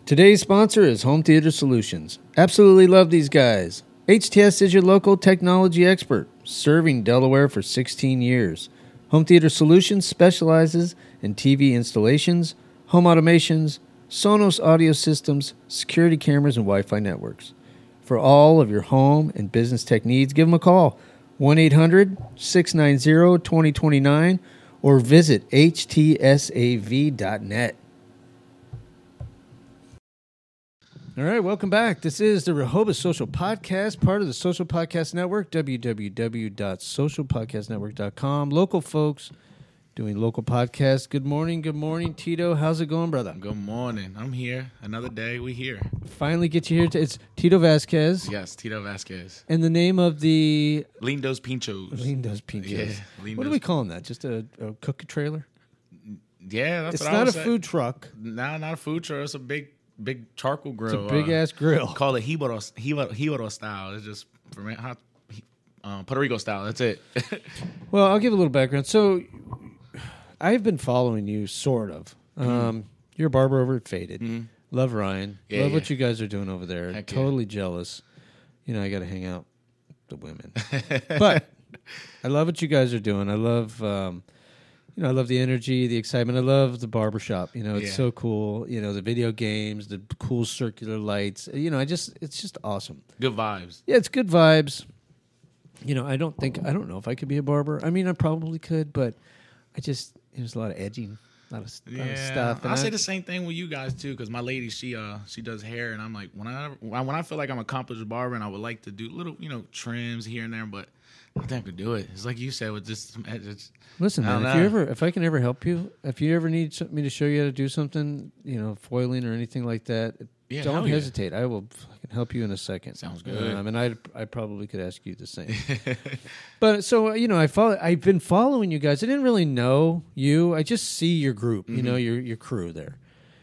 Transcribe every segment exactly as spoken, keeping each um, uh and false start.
Today's sponsor is Home Theater Solutions. Absolutely love these guys. H T S is your local technology expert, serving Delaware for sixteen years. Home Theater Solutions specializes in T V installations, home automations, Sonos audio systems, security cameras, and Wi-Fi networks. For all of your home and business tech needs, give them a call, one eight hundred, six nine zero, two zero two nine, or visit H T S A V dot net. All right, welcome back. This is the Rehoboth Social Podcast, part of the Social Podcast Network, w w w dot social podcast network dot com. Local folks doing local podcasts. Good morning, good morning, Tito. How's it going, brother? Good morning. I'm here. Another day, we here. Finally get you here. To, it's Tito Vasquez. Yes, Tito Vasquez. And the name of the... Lindo's Pinchos. Lindo's Pinchos. Yeah, What Lindo's. do we call them that? Just a, a cookie trailer? Yeah, that's It's what I not a was saying. food truck. Nah, not a food truck. It's a big, big charcoal grill. It's a big-ass grill. Call it Hiboro, Hiboro, Hiboro style. It's just from hot, um, Puerto Rico style. That's it. Well, I'll give a little background. So, I've been following you, sort of. Um, mm-hmm. You're a barber over at Faded. Mm-hmm. Love Ryan. Yeah, Love yeah. what you guys are doing over there. Heck totally yeah. jealous. You know, I got to hang out with the women. But I love what you guys are doing. I love, um, you know, I love the energy, the excitement. I love the barbershop. You know, it's Yeah. so cool. You know, the video games, the cool circular lights. You know, I just, it's just awesome. Good vibes. Yeah, it's good vibes. You know, I don't think, I don't know if I could be a barber. I mean, I probably could, but I just, there's a lot of edging, a lot of, Yeah, lot of stuff. I And say the same thing with you guys too, because my lady, she uh, she does hair, and I'm like, when I when I feel like I'm an accomplished barber, and I would like to do little, you know, trims here and there, but I don't think I could do it. It's like you said with just, just Listen, I man, don't if you know. ever, if I can ever help you, if you ever need some- me to show you how to do something, you know, foiling or anything like that, Yeah, don't hell yeah. hesitate. I will fucking help you in a second. Sounds good. Um, and I, I probably could ask you the same. But so you know, I follow. I've been following you guys. I didn't really know you. I just see your group. Mm-hmm. You know, your your crew there.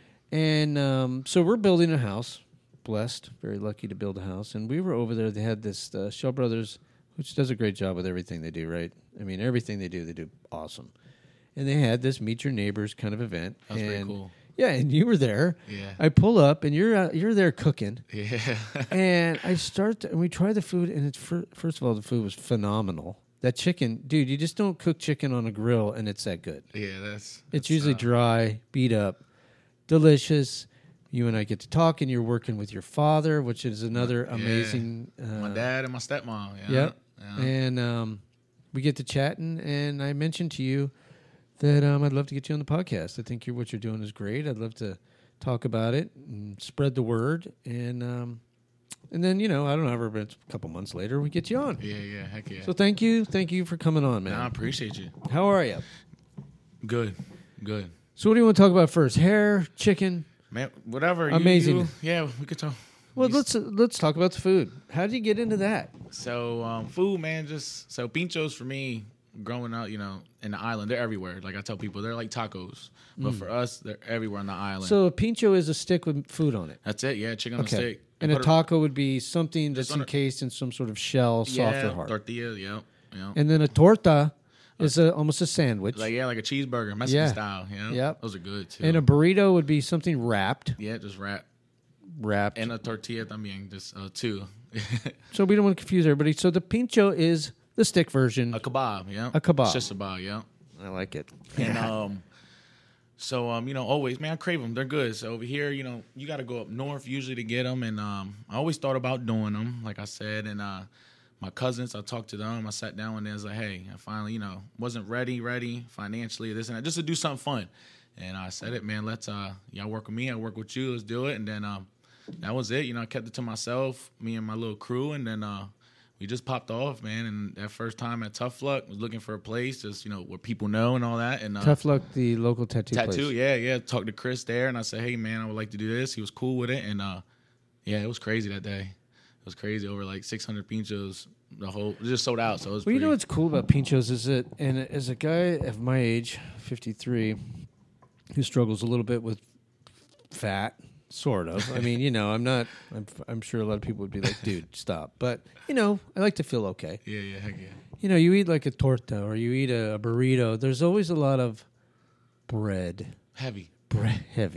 And um, so we're building a house. Blessed, very lucky to build a house. And we were over there. They had this uh, Shell Brothers, which does a great job with everything they do. Right? I mean, everything they do, they do awesome. And they had this meet your neighbors kind of event. That was and, pretty cool. Yeah, and you were there. Yeah. I pull up, and you're uh, you're there cooking. Yeah. And I start, to, and we try the food, and it's fir- first of all, the food was phenomenal. That chicken, dude, you just don't cook chicken on a grill, and it's that good. Yeah, that's. It's that's, usually uh, dry, beat up, delicious. You and I get to talk, and you're working with your father, which is another Yeah. amazing. Uh, My dad and my stepmom. Yeah. Yep. Yeah. And um, we get to chatting, and I mentioned to you that um, I'd love to get you on the podcast. I think you're, what you're doing is great. I'd love to talk about it and spread the word. And um, and then, you know, I don't know, ever a couple months later, we get you on. Yeah, yeah, heck yeah. So thank you. Thank you for coming on, man. Nah, I appreciate you. How are you? Good, good. So what do you want to talk about first? Hair, chicken? Man, whatever. you- Amazing. You, yeah, we could talk. Well, You- let's uh, let's talk about the food. How did you get into that? So, um, food, man, just so pinchos for me, growing up, you know, in the island, they're everywhere. Like I tell people, they're like tacos, but for us, they're everywhere on the island. Mm. So a pincho is a stick with food on it. that's it. Yeah, chicken on a Okay. stick. And a put it- taco would be something that's under- encased in some sort of shell, soft yeah, or hard. tortilla. Yeah, yeah. And then a torta is a, almost a sandwich. Like yeah, like a cheeseburger, Mexican Yeah. style. Yeah, Yep. those are good too. And a burrito would be something wrapped, yeah, just wrap wrapped. and a tortilla también, just uh, two. So we don't want to confuse everybody. So the pincho is the stick version. a kebab. Yeah, A kebab. It's just a kebab. Yeah. I like it. And um, so um, you know, always, man, I crave them. They're good. So over here, you know, you got to go up north usually to get them. And um, I always thought about doing them, like I said. And uh, my cousins, I talked to them. I sat down with them. I was like, hey, I finally, you know, wasn't ready, ready financially, this and that, just to do something fun. And I said it, man. Let's uh, y'all work with me. I work with you. Let's do it. And then um, that was it. You know, I kept it to myself, me and my little crew, and then uh. We just popped off, man, and that first time at Tough Luck, was looking for a place, just you know, where people know and all that. And uh, Tough Luck, the local tattoo, tattoo, place. yeah, yeah. Talked to Chris there, and I said, "Hey, man, I would like to do this." He was cool with it, and uh, yeah, it was crazy that day. It was crazy, over like six hundred pinchos. The whole it just sold out, so it was. Well, you pretty, know what's cool about pinchos is that, and as a guy of my age, fifty-three, who struggles a little bit with fat, sort of. I mean, you know, I'm not. I'm, I'm sure a lot of people would be like, "Dude, stop." But you know, I like to feel okay. Yeah, yeah, heck yeah. You know, you eat like a torta or you eat a, a burrito. There's always a lot of bread, Heavy. bread heavy.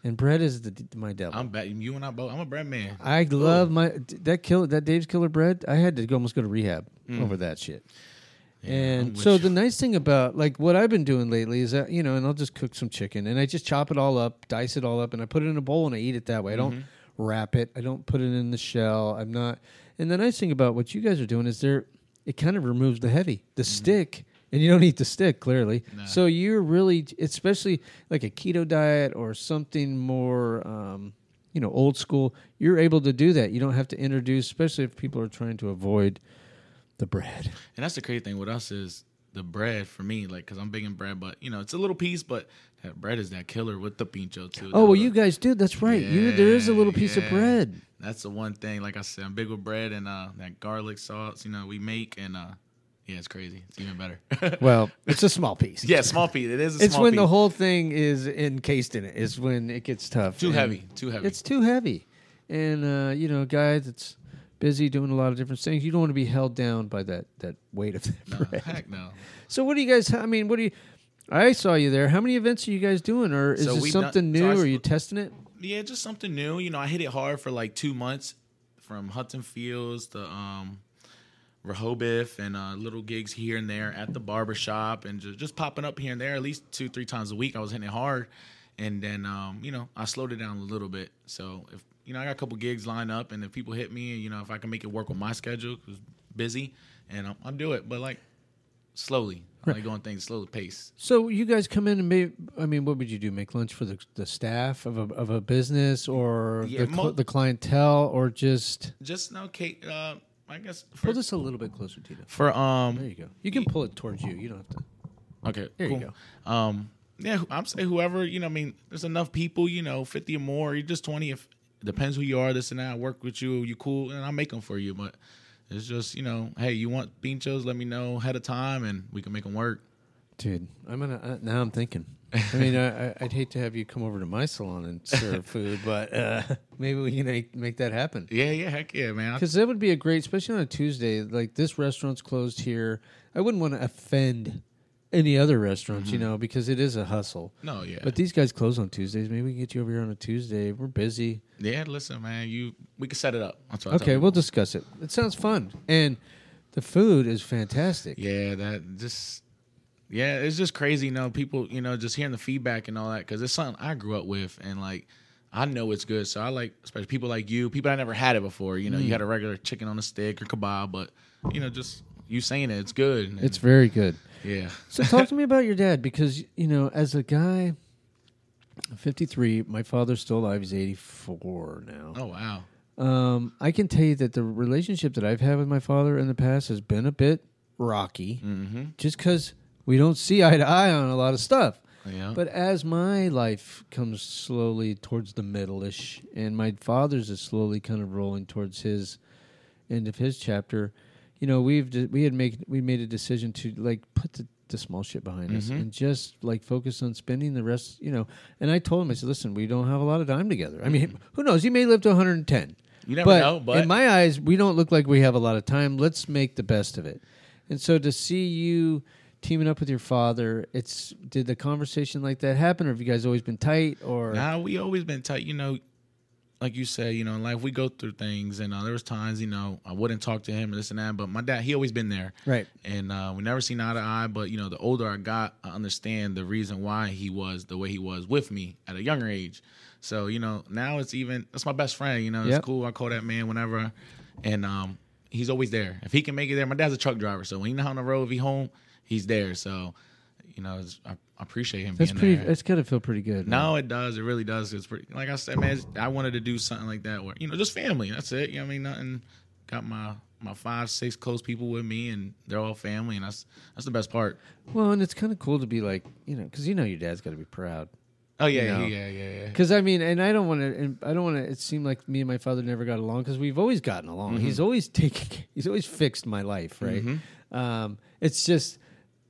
And bread is the, my devil. I'm bet you and I both. I'm a bread man. I love Ooh. my that kill that Dave's Killer Bread. I had to almost go to rehab mm. over that shit. Yeah, and so you. the nice thing about like what I've been doing lately is that you know, and I'll just cook some chicken and I just chop it all up, dice it all up, and I put it in a bowl and I eat it that way. I don't mm-hmm. wrap it. I don't put it in the shell. I'm not. And the nice thing about what you guys are doing is there, it kind of removes the heavy, the mm-hmm. stick. And you don't eat the stick, clearly. No. So you're really, especially like a keto diet or something more, um, you know, old school, you're able to do that. You don't have to introduce, especially if people are trying to avoid the bread. And that's the crazy thing with us is the bread for me, like, because I'm big in bread, but, you know, it's a little piece, but that bread is that killer with the pincho, too. Oh, well, you guys do. That's right. Yeah, you There is a little piece yeah. of bread. That's the one thing. Like I said, I'm big with bread and uh, that garlic sauce, you know, we make and, uh, yeah, it's crazy. It's even better. Well, it's a small piece. Yeah, small piece. It is a it's small when piece. the whole thing is encased in it. It's when it gets tough. Too heavy. Too heavy. It's too heavy. And, uh, you know, a guy that's busy doing a lot of different things, you don't want to be held down by that, that weight of that no, bread. Heck no. So what do you guys, I mean, what do you, I saw you there. How many events are you guys doing? Or is so this something done, new? So are you testing it? Yeah, just something new. You know, I hit it hard for like two months from Hudson Fields to, um, Rehoboth and uh, little gigs here and there at the barbershop and just, just popping up here and there at least two, three times a week. I was hitting it hard. And then, um, you know, I slowed it down a little bit. So, if you know, I got a couple gigs lined up. And if people hit me, you know, if I can make it work with my schedule, because busy, and I'll, I'll do it. But, like, slowly. I like going things slow pace. So you guys come in and make, I mean, what would you do? Make lunch for the the staff of a of a business or yeah, the, mo- the clientele or just? Just, no, Kate, uh, I guess for, pull this a little bit closer, Tito. For um, there you go. You can pull it towards you. You don't have to. Okay, there cool. you go. Um, yeah, I'm saying whoever you know. I mean, there's enough people. You know, fifty or more. You're just twenty. If it depends who you are, this and that. I work with you. You cool, and I make them for you. But it's just you know, hey, you want pinchos? Let me know ahead of time, and we can make them work. Dude, I'm gonna uh, now. I'm thinking. I mean, I, I'd hate to have you come over to my salon and serve food, but uh, maybe we can make, make that happen. Yeah, yeah, heck yeah, man. Because that would be a great, especially on a Tuesday. Like this restaurant's closed here. I wouldn't want to offend any other restaurants, mm-hmm. you know, because it is a hustle. No, yeah. But these guys close on Tuesdays. Maybe we can get you over here on a Tuesday. We're busy. Yeah, listen, man. You we can set it up. That's what okay, we'll discuss it. It sounds fun, and the food is fantastic. Yeah, that just. Yeah, it's just crazy, you know, people, you know, just hearing the feedback and all that, because it's something I grew up with, and, like, I know it's good, so I like, especially people like you, people I never had it before, you know, mm. you had a regular chicken on a stick or kebab, but, you know, just you saying it, it's good. And, it's very good. Yeah. So talk to me about your dad, because, you know, as a guy, fifty-three, my father's still alive, he's eighty-four now. Oh, wow. Um, I can tell you that the relationship that I've had with my father in the past has been a bit rocky, mm-hmm. just because we don't see eye to eye on a lot of stuff. Yeah. But as my life comes slowly towards the middle-ish, and my father's is slowly kind of rolling towards his end of his chapter, you know, we've de- we had make we made a decision to like put the, the small shit behind mm-hmm. us and just like focus on spending the rest, you know. And I told him, I said, listen, we don't have a lot of time together. I mean, who knows? He may live to one hundred ten. You never but know. But in my eyes, we don't look like we have a lot of time. Let's make the best of it. And so to see you teaming up with your father, it's did the conversation like that happen, or have you guys always been tight? Or nah, we always been tight. You know, like you said, you know, in life we go through things, and uh, there was times, you know, I wouldn't talk to him and this and that, but my dad, he always been there, right? And uh, we never seen eye to eye. But you know, the older I got, I understand the reason why he was the way he was with me at a younger age. So you know, now it's even that's my best friend. You know, it's yep. cool. I call that man whenever, and um, he's always there. If he can make it there, my dad's a truck driver, so when he's not on the road, if he home. He's there, so you know it's, I, I appreciate him that's being pretty, there. It's gotta feel pretty good. No, man. It does. It really does. It's pretty. Like I said, man, I wanted to do something like that where you know just family. That's it. You know what I mean? Nothing. Got my my five, six close people with me, and they're all family, and that's that's the best part. Well, and it's kind of cool to be like you know because you know your dad's got to be proud. Oh yeah, you know? yeah, yeah, yeah. Because I mean, and I don't want to. I don't want to. It seemed like me and my father never got along because we've always gotten along. Mm-hmm. He's always taken. He's always fixed my life, right? Mm-hmm. Um, it's just.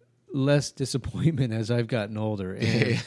Less disappointment as I've gotten older, and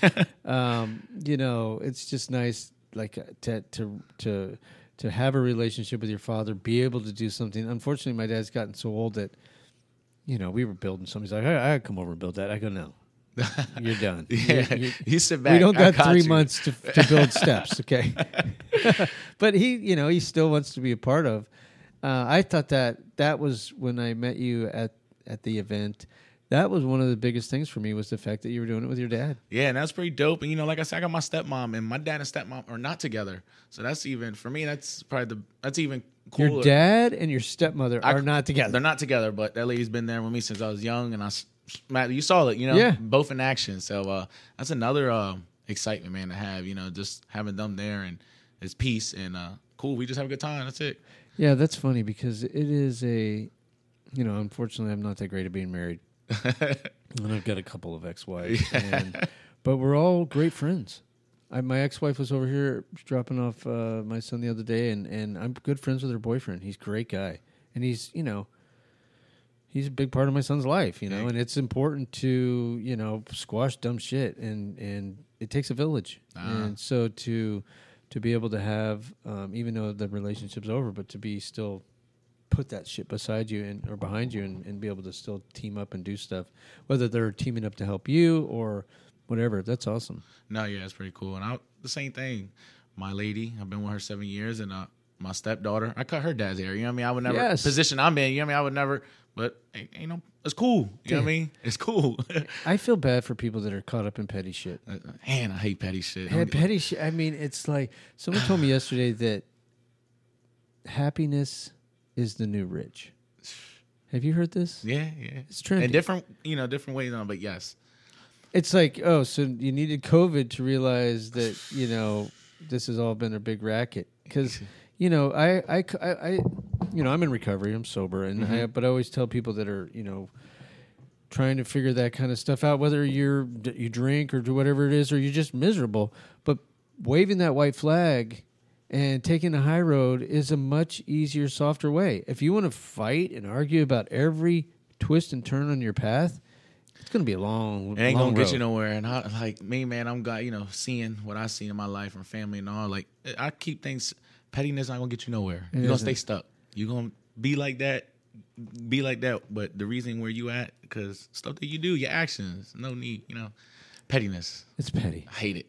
um, you know, it's just nice, like to to to to have a relationship with your father, be able to do something. Unfortunately, my dad's gotten so old that, you know, we were building something. He's like, I, I come over and build that. I go, no, you're done. Yeah, you, you, you sit back. we don't I got three you. months to, to build steps, okay? But he, you know, he still wants to be a part of. Uh, I thought that that was when I met you at, at the event. That was one of the biggest things for me was the fact that you were doing it with your dad. Yeah, and that's pretty dope. And, you know, like I said, I got my stepmom, and my dad and stepmom are not together. So that's even, for me, that's probably the, that's even cooler. Your dad and your stepmother I, are not together. They're not together, but that lady's been there with me since I was young, and I, Matt, you saw it, you know, yeah. both in action. So uh, that's another uh, excitement, man, to have, you know, just having them there, and it's peace, and uh, cool. We just have a good time. That's it. Yeah, that's funny because it is a, you know, unfortunately, I'm not that great at being married. And I've got a couple of ex-wives, yeah. and, but we're all great friends. I, my ex-wife was over here dropping off uh, my son the other day, and, and I'm good friends with her boyfriend. He's a great guy, and he's, you know, he's a big part of my son's life, you know, and it's important to, you know, squash dumb shit, and, and it takes a village. Uh-huh. And so to to be able to have, um, even though the relationship's over, but to be still put that shit beside you and or behind you and, and be able to still team up and do stuff, whether they're teaming up to help you or whatever. That's awesome. No, yeah, it's pretty cool. And I, the same thing, my lady, I've been with her seven years, and uh, my stepdaughter, I cut her dad's hair. You know what I mean? I would never, yes. position I'm in, you know what I mean? I would never, but, you know, it's cool. You yeah. know what I mean? It's cool. I feel bad for people that are caught up in petty shit. Uh, man, I hate petty shit. Yeah, petty shit. I mean, it's like, someone told me yesterday that happiness is the new rich. Have you heard this? Yeah, yeah. It's trendy. In different, you know, different ways on, but yes. It's like, oh, so you needed COVID to realize that, you know, this has all been a big racket. Because, you know, I, I, I, I, you know, I'm in recovery. I'm sober. and mm-hmm. I, But I always tell people that are, you know, trying to figure that kind of stuff out, whether you're you drink or do whatever it is, or you're just miserable. But waving that white flag and taking the high road is a much easier, softer way. If you want to fight and argue about every twist and turn on your path, it's going to be a long, it ain't long gonna road. get you nowhere. And I, like me, man, I'm got you know seeing what I see in my life and family and all. Like I keep things pettiness not gonna get you nowhere. It You're gonna stay stuck. You're gonna be like that, be like that. But the reason where you at, because stuff that you do, your actions, no need, you know, pettiness. It's petty. I hate it.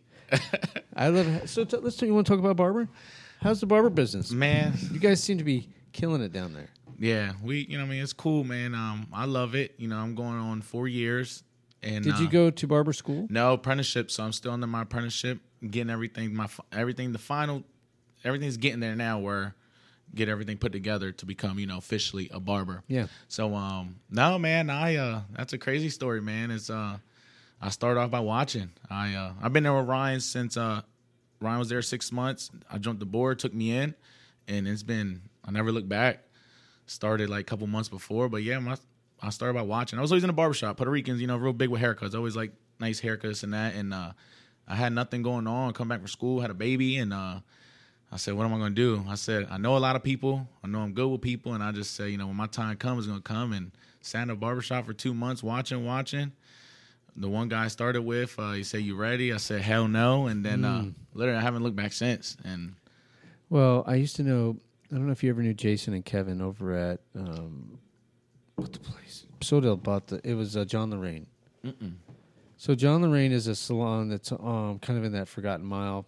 I love it. So t- let's. T- you want to talk about barber? How's the barber business, man? You guys seem to be killing it down there. Yeah, we. You know, what I mean, it's cool, man. Um, I love it. You know, I'm going on four years. And did you uh, go to barber school? No, apprenticeship. So I'm still under my apprenticeship, getting everything. My everything. The final, everything's getting there now. Where get everything put together to become, you know, officially a barber. Yeah. So um, no, man. I uh, that's a crazy story, man. It's uh. I started off by watching. I uh, I've been there with Ryan since uh, Ryan was there six months. I jumped the board, took me in, and it's been I never looked back. Started like a couple months before, but yeah, my, I started by watching. I was always in a barbershop. Puerto Ricans, you know, real big with haircuts. Always like nice haircuts and that. And uh, I had nothing going on. Come back from school, had a baby, and uh, I said, what am I going to do? I said, I know a lot of people. I know I'm good with people, and I just said, you know, when my time comes, it's going to come. And sat in a barbershop for two months, watching, watching. The one guy I started with, uh, he said, you ready? I said, hell no. And then mm. uh, literally I haven't looked back since. And well, I used to know, I don't know if you ever knew Jason and Kevin over at, um, what the place? Sodell bought the, it was uh, John Lorraine. Mm-mm. So John Lorraine is a salon that's um, kind of in that Forgotten Mile.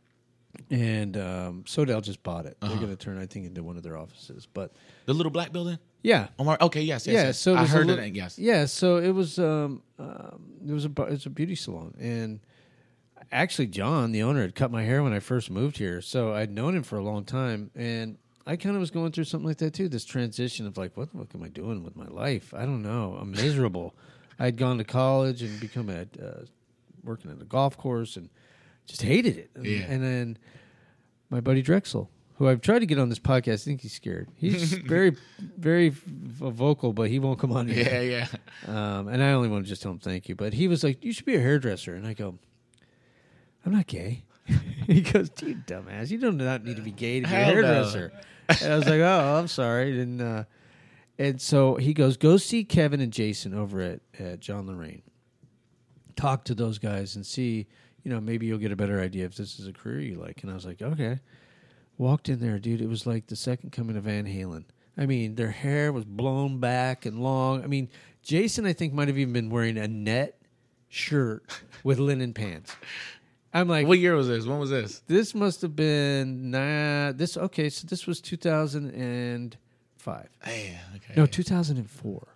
And um, Sodell just bought it. Uh-huh. They're going to turn, I think, into one of their offices. But the little black building? Yeah. Omar, okay, yes, yes. Yeah, yes. so I heard little, it, yes. Yeah, so it was um, um, it was a it was a beauty salon, and actually John, the owner, had cut my hair when I first moved here, so I'd known him for a long time, and I kind of was going through something like that too, this transition of like, what the fuck am I doing with my life? I don't know. I'm miserable. I'd gone to college and become a uh, working at a golf course and just hated it. And, yeah. and then my buddy Drexel, who I've tried to get on this podcast, I think he's scared. He's very, very vocal, but he won't come on here. Yeah, yeah. Um, and I only want to just tell him thank you. But he was like, you should be a hairdresser. And I go, I'm not gay. He goes, dude, dumbass, you do not need to be gay to be a hairdresser. No. And I was like, oh, I'm sorry. And, uh, and so he goes, go see Kevin and Jason over at, at John Lorraine. Talk to those guys and see, you know, maybe you'll get a better idea if this is a career you like. And I was like, okay. Walked in there, dude. It was like the second coming of Van Halen. I mean, their hair was blown back and long. I mean, Jason, I think, might have even been wearing a net shirt with linen pants. I'm like, what year was this? When was this? This must have been nah. This okay. So this was two thousand five. Man, okay. No, two thousand four.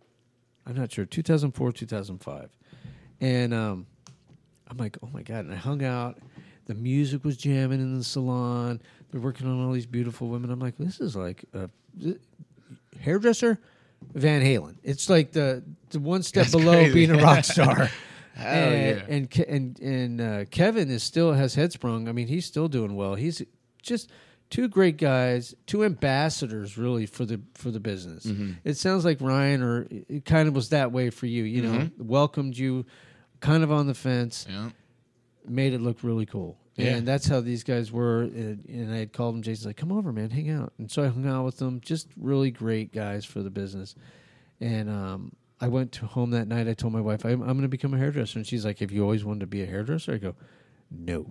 I'm not sure. two thousand four, two thousand five, and um, I'm like, oh my god! And I hung out. The music was jamming in the salon. They're working on all these beautiful women. I'm like, this is like a hairdresser, Van Halen. It's like the the one step That's below crazy. being a rock star. Hell and, yeah. and Ke- and and uh, Kevin is still has Headsprung. I mean, he's still doing well. He's just two great guys, two ambassadors really for the for the business. Mm-hmm. It sounds like Ryan, or it kind of was that way for you. You know, Mm-hmm. welcomed you, kind of on the fence, Yeah. made it look really cool. Yeah. And that's how these guys were. And, and I had called him. Jason's like, "Come over, man, hang out." And so I hung out with them. Just really great guys for the business. And um, I went to home that night. I told my wife, I'm, I'm going to become a hairdresser. And she's like, have you always wanted to be a hairdresser? I go, no.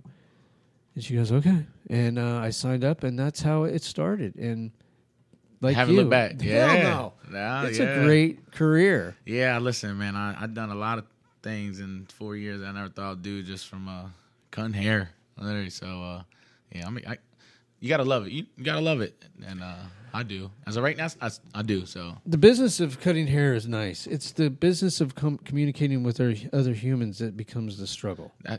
And she goes, okay. And uh, I signed up, and that's how it started. And like Haven't you, looked back. hell Yeah. no. No, It's yeah. a great career. Yeah, listen, man. I I've done a lot of things in four years I never thought I'd do just from uh, cutting hair, literally. So uh, yeah, I mean, I you gotta love it. You, you gotta love it, and uh, I do. As of right now, I, I do. So The business of cutting hair is nice. It's the business of com- communicating with our, other humans that becomes the struggle. that,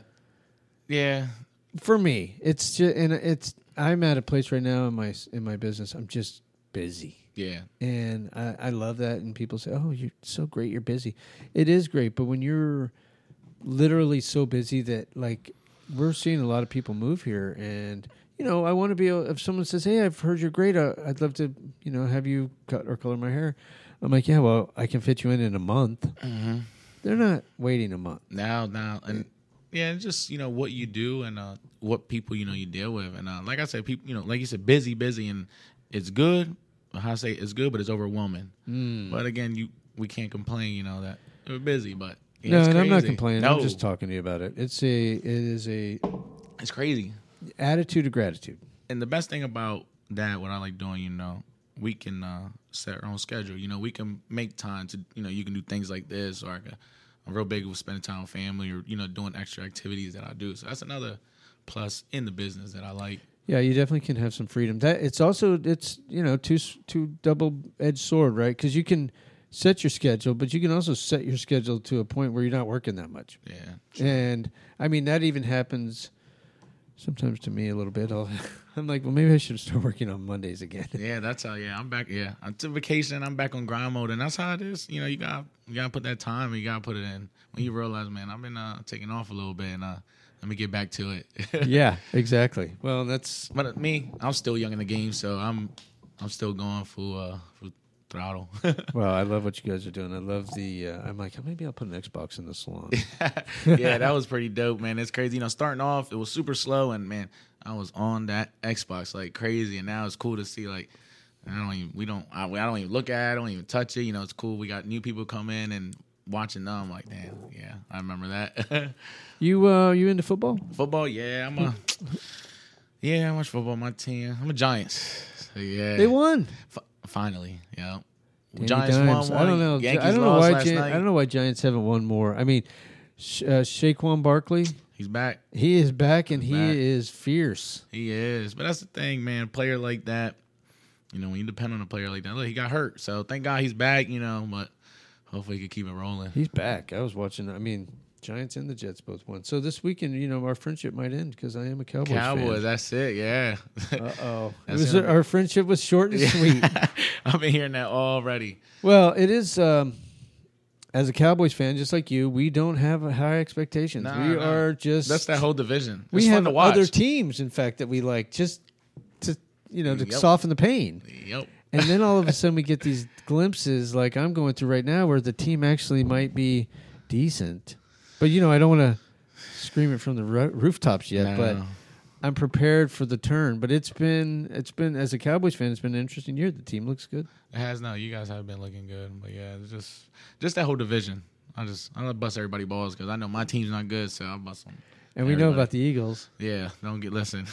yeah, For me, it's just, and it's. I'm at a place right now in my in my business. I'm just busy. yeah, And I, I love that. And people say, oh, you're so great. You're busy. It is great. But when you're literally so busy that, like, we're seeing a lot of people move here. And, you know, I want to be able, if someone says, hey, I've heard you're great, I, I'd love to, you know, have you cut or color my hair. I'm like, yeah, well, I can fit you in in a month. mm-hmm. They're not waiting a month. now, now, and yeah, it's just you know what you do and uh, what people you know you deal with, and uh, like I said, people, you know, like you said, busy, busy, and it's good. How I say it's good, but it's overwhelming. Mm. But again, you we can't complain, you know, that we're busy, but yeah, No, it's and I'm not crazy. complaining. No, I'm just talking to you about it. It's a, it is a it's crazy. attitude of gratitude. And the best thing about that, what I like doing, you know, we can uh, set our own schedule. You know, we can make time to, you know, you can do things like this, or I can, I'm real big with spending time with family, or you know, doing extra activities that I do. So that's another plus in the business that I like. Yeah, you definitely can have some freedom. That it's also it's you know two two double edged sword, right? Because you can set your schedule, but you can also set your schedule to a point where you're not working that much. Yeah, And I mean that even happens sometimes to me a little bit. I'll, I'm like, well, maybe I should start working on Mondays again. yeah, that's how. Yeah, I'm back. Yeah, I'm to vacation. I'm back on grind mode, and that's how it is. You know, you got you got to put that time. And you got to put it in when you realize, man, I've been uh, taking off a little bit, and uh, let me get back to it. Yeah, exactly. Well, that's But uh, me, I'm still young in the game, so I'm I'm still going full uh, full throttle. well. I love what you guys are doing. I love the. Uh, I'm like, maybe I'll put an Xbox in the salon. Yeah, that was pretty dope, man. It's crazy. You know, starting off, it was super slow, and man, I was on that Xbox like crazy, and now it's cool to see like I don't even we don't I, I don't even look at it, I don't even touch it. You know, it's cool. We got new people come in and watching them. I'm like, damn, yeah, I remember that. You uh, you into football? Football, yeah, I'm a yeah, I watch football. My team, I'm a Giants. So yeah, They won. F- finally, yeah. Danny Giants Dimes. won. I don't know. Yankees I don't know lost why. last Gi- night. I don't know why Giants haven't won more. I mean, Sh- uh, Saquon Barkley, He's back. he is back and he Back. is fierce. He is. But that's the thing, man. A player like that, you know, when you depend on a player like that, look, he got hurt. So thank God he's back, you know, but hopefully he can keep it rolling. He's back. I was watching. I mean, Giants and the Jets both won. So this weekend, you know, our friendship might end because I am a Cowboys Cowboys, fan. that's it, yeah. Uh oh. That's Was the- our friendship was short and sweet. I've been hearing that already. Well, it is. Um, as a Cowboys fan, just like you, we don't have high expectations. Nah, we nah. are just. That's that whole division. we It's have fun to watch. other teams, in fact, that we like just to you know to Yep. soften the pain. Yep. And then all of a sudden we get these glimpses like I'm going through right now where the team actually might be decent. But, you know, I don't want to scream it from the ro- rooftops yet, No, but no. I'm prepared for the turn. But it's been, it's been as a Cowboys fan, it's been an interesting year. The team looks good. It has now. You guys have been looking good. But yeah, it's just just that whole division. I just, I don't bust everybody balls because I know my team's not good, so I'll bust them. And we know Everybody. about the Eagles. Yeah, don't get, listen.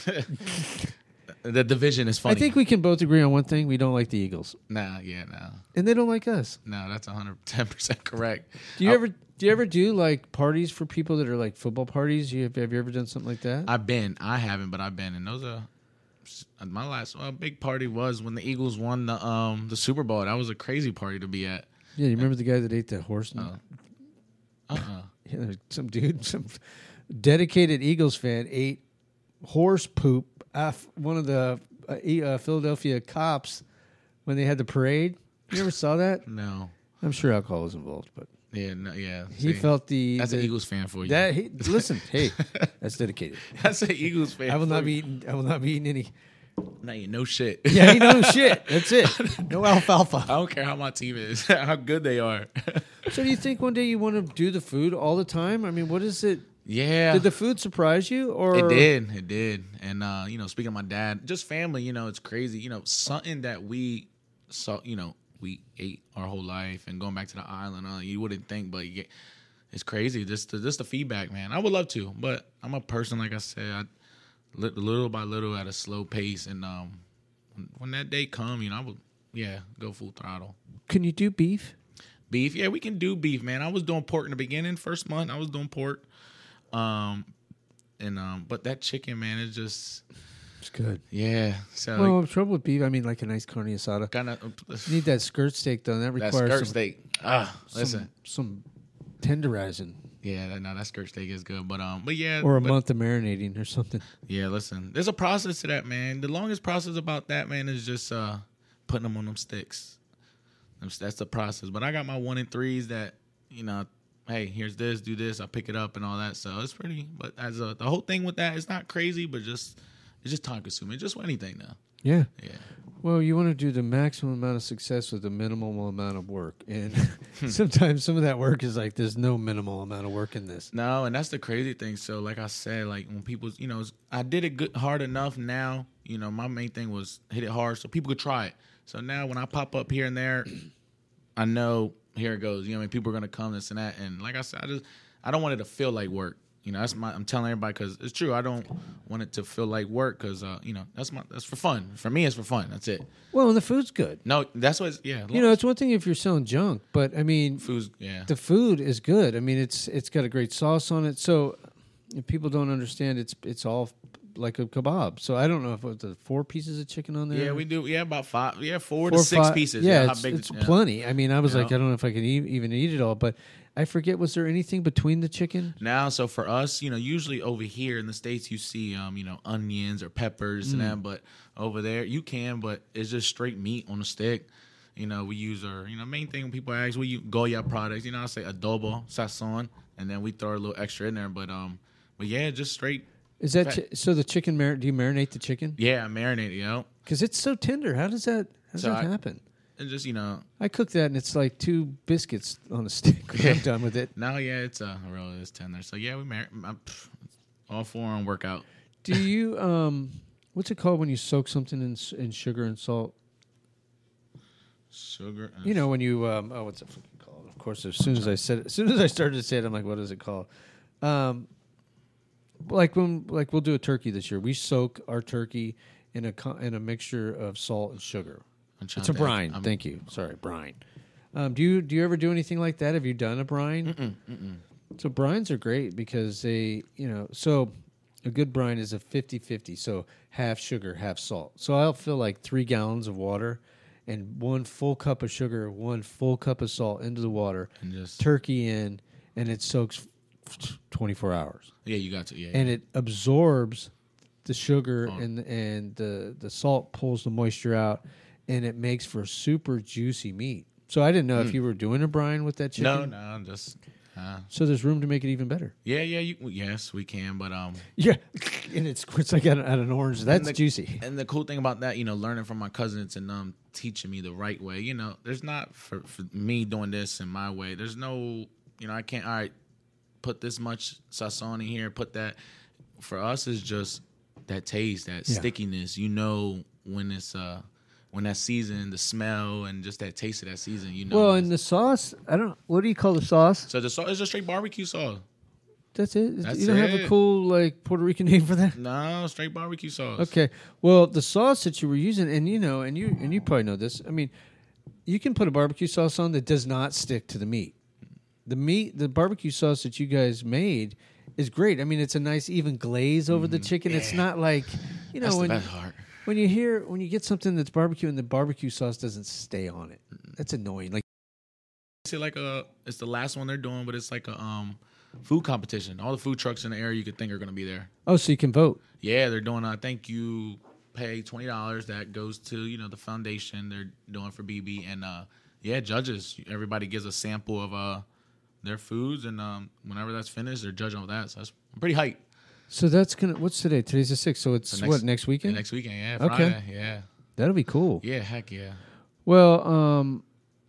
The division is funny. I think we can both agree on one thing. We don't like the Eagles. Nah, yeah, no. And they don't like us. No, that's one hundred ten percent correct. Do you Oh, ever do Do you ever do like parties for people that are like football parties? You have, have you ever done something like that? I've been. I haven't, but I've been. And those are my last uh, big party was when the Eagles won the um the Super Bowl. That was a crazy party to be at. Yeah, you remember the guy that ate the horse? Uh uh. Yeah, there's some dude, some dedicated Eagles fan ate horse poop off one of the uh, E- uh, Philadelphia cops when they had the parade. You ever saw that? No. I'm sure alcohol was involved, but Yeah, no, yeah. he See, felt the that's the, an Eagles fan for you. That he, listen, hey, that's dedicated. That's an Eagles fan. I will for not you. be eating. I will not be eating any. Not eating no shit. Yeah, he knows shit. That's it. No alfalfa. I don't care how my team is, how good they are. So, do you think one day you want to do the food all the time? I mean, what is it? Yeah. Did the food surprise you, or It did. It did. And, uh, you know, speaking of my dad, just family, you know, it's crazy. You know, something that we saw, you know, we ate our whole life and going back to the island, uh, you wouldn't think, but you get, it's crazy. Just the, just the feedback, man. I would love to, but I'm a person, like I said, I, li- little by little at a slow pace. And um, when, when that day come, you know, I would, yeah, go full throttle. Can you do beef? Beef, yeah, we can do beef, man. I was doing pork in the beginning, first month, I was doing pork. Um, and um, but that chicken, man, is just It's good. yeah. So Well, the trouble with beef, I mean, like a nice carne asada. kind of You need that skirt steak, though. And that that requires skirt some, steak. Ah, some, listen, some tenderizing yeah, that, no, that skirt steak is good, but um, but yeah, or a but, month of marinating or something. yeah. Listen, there's a process to that, man. The longest process about that, man, is just uh putting them on them sticks. That's the process. But I got my one and threes that you know. Hey, here's this, do this, I pick it up and all that. So it's pretty, but as a, the whole thing with that, it's not crazy, but just it's just time consuming. Just anything now. Yeah. Yeah. Well, you want to do the maximum amount of success with the minimal amount of work. And sometimes some of that work is like, there's no minimal amount of work in this. No, and that's the crazy thing. So, like I said, like when people, you know, I did it good, hard enough now. You know, my main thing was hit it hard so people could try it. So now when I pop up here and there, I know here it goes. You know, what I mean, people are gonna come this and that. And like I said, I just I don't want it to feel like work. You know, that's my. I'm telling everybody because it's true. I don't want it to feel like work because uh, you know, that's my. That's for fun. For me, it's for fun. That's it. Well, and the food's good. No, that's what. It's, yeah. You know, it's one thing if you're selling junk, but I mean, food's yeah. the food is good. I mean, it's it's got a great sauce on it. So if people don't understand, it's it's all like a kebab. So I don't know if it was the four pieces of chicken on there. Yeah, we do. Yeah, about five. Yeah, four, Four to six five, pieces. Yeah, Yeah, it's, how big? it's yeah. plenty. I mean, I was Yeah. like, I don't know if I can e- even eat it all, but I forget. Was there anything between the chicken? Now, so for us, you know, usually over here in the States, you see, um, you know, onions or peppers Mm. and that, but over there, you can, but it's just straight meat on a stick. You know, we use our, you know, main thing when people ask, we use Goya products, you know, I say adobo, sazon, and then we throw a little extra in there, but, um, but yeah, just straight, Is that Fat. chi- so? The chicken, mar- do you marinate the chicken? yeah, marinate, you know, Because it's so tender. How does that? How does So that I- happen? and just, you know, I cook that and it's like two biscuits on a stick when I'm done with it. now, yeah, it's, uh, really is tender. So yeah, we marinate, all four on workout. Do you um, what's it called when you soak something in s- in sugar and salt? Sugar. And You know when you um, oh, what's it fucking called? Of course, as soon as I said it, as soon as I started to say it, I'm like, what is it called? Um, like when like we'll do a turkey this year. We soak our turkey in a co- in a mixture of salt and sugar. I'm trying It's a to think. brine. I'm- Thank you. Sorry, brine. Um, do you do you ever do anything like that? Have you done a brine? Mm-mm, mm-mm. So brines are great because they, you know, so a good brine is a fifty-fifty, so half sugar, half salt. So I'll fill like three gallons of water and one full cup of sugar, one full cup of salt into the water, And just, turkey in, and it soaks twenty-four hours. yeah, you got to, yeah. And it absorbs the sugar Oh. and and the, the salt pulls the moisture out, and it makes for super juicy meat. So I didn't know if you were doing a brine with that chicken. no, no, I'm just, uh, So there's room to make it even better. yeah, yeah, you, yes, we can, but um, Yeah, and it's it's like out of, out of an orange. That's the- juicy. and the cool thing about that, you know, learning from my cousins and um teaching me the right way, you know, there's not for, for me doing this in my way. There's no, you know, I can't. All right, put this much sazon in here, put that. For us, is just that taste, that Yeah. stickiness. You know when it's uh when that season, the smell, and just that taste of that season. You know. Well, it's- and the sauce, I don't. What do you call the sauce? so the sauce is just straight barbecue sauce. That's it. That's you don't have a it. cool like Puerto Rican name for that. No, straight barbecue sauce. Okay. Well, the sauce that you were using, and you know, and you and you probably know this. I mean, you can put a barbecue sauce on that does not stick to the meat. the meat, the barbecue sauce that you guys made is great. I mean, it's a nice even glaze over the chicken. yeah. It's not like, you know, That's when the best part. when you hear when you get something that's barbecue and the barbecue sauce doesn't stay on it. That's annoying. Like, It's like a, it's the last one they're doing, but it's like a um, food competition. All the food trucks in the area you could think are going to be there. oh, so you can vote. Yeah, they're doing. I think you pay twenty dollars. That goes to you know the foundation they're doing for B B, and uh, yeah, judges. Everybody gives a sample of uh their foods, and um, whenever that's finished, they're judging on that. So that's I'm pretty hyped. So that's gonna. What's today? Today's the sixth. So it's So what next weekend? Yeah, next weekend, yeah. Okay. Friday, yeah. That'll be cool. Yeah, heck yeah. Well, um,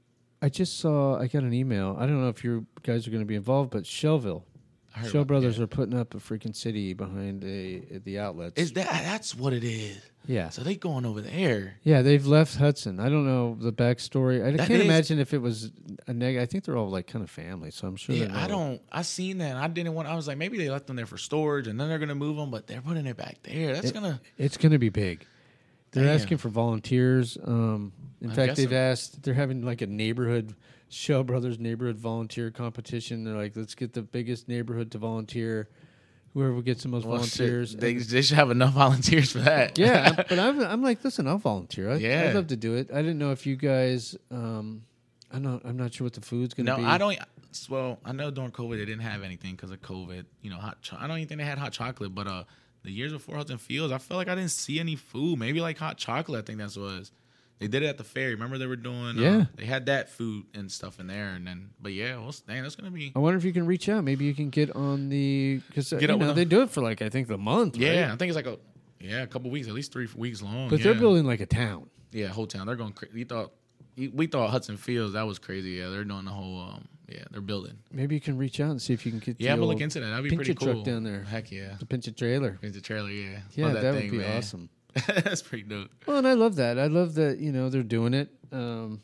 I just saw. I got an email. I don't know if you guys are going to be involved, but Shellville, I heard Shell about- Brothers yeah. are putting up a freaking city behind a, the outlets. Is that that's what it is? yeah. So they going over there. Yeah, they've left Hudson. I don't know the backstory. I That can't is- imagine if it was a neg. I think they're all like kind of family, so I'm sure. Yeah, they're I not- don't. I seen that. And I didn't want. I was like, maybe they left them there for storage, and then they're gonna move them, but they're putting it back there. That's It- gonna. It's going to be big. They're Damn. asking for volunteers. Um, in I fact, guess they've so. asked. They're having like a neighborhood Shell Brothers neighborhood volunteer competition. They're like, let's get the biggest neighborhood to volunteer. Whoever gets the most Well, volunteers. shit, they And- they should have enough volunteers for that. yeah, but I'm I'm like, listen, I'll volunteer. I, Yeah. I'd love to do it. I didn't know if you guys. Um, I'm not. I'm not sure what the food's going to No, be. I don't. Well, I know during COVID they didn't have anything because of COVID. You know, hot. Cho- I don't even think they had hot chocolate. But uh, the years before Hudson Fields, I felt like I didn't see any food. Maybe like hot chocolate. I think that's what it was. They did it at the fair. Remember they were doing. Yeah. Uh, they had that food and stuff in there, and then. But yeah, well, dang, that's gonna be. I wonder if you can reach out. Maybe you can get on the because you Get up with know them. they do it for like I think the month. Yeah, right? I think it's like a. Yeah, a couple weeks, at least three weeks long. but yeah. they're building like a town. Yeah, whole town. They're going. Cra- you thought. We thought Hudson Fields that was crazy. Yeah, they're doing the whole. Um, yeah, they're building. Maybe you can reach out and see if you can get. Yeah, the I'm gonna old look into that. That'd be pincher pretty cool. truck down there. Heck yeah. The pinch a trailer. It's a trailer, yeah. Yeah, Love that, that, would thing, be man. awesome. That's pretty dope. Well, and I love that. I love that you know they're doing it. Um,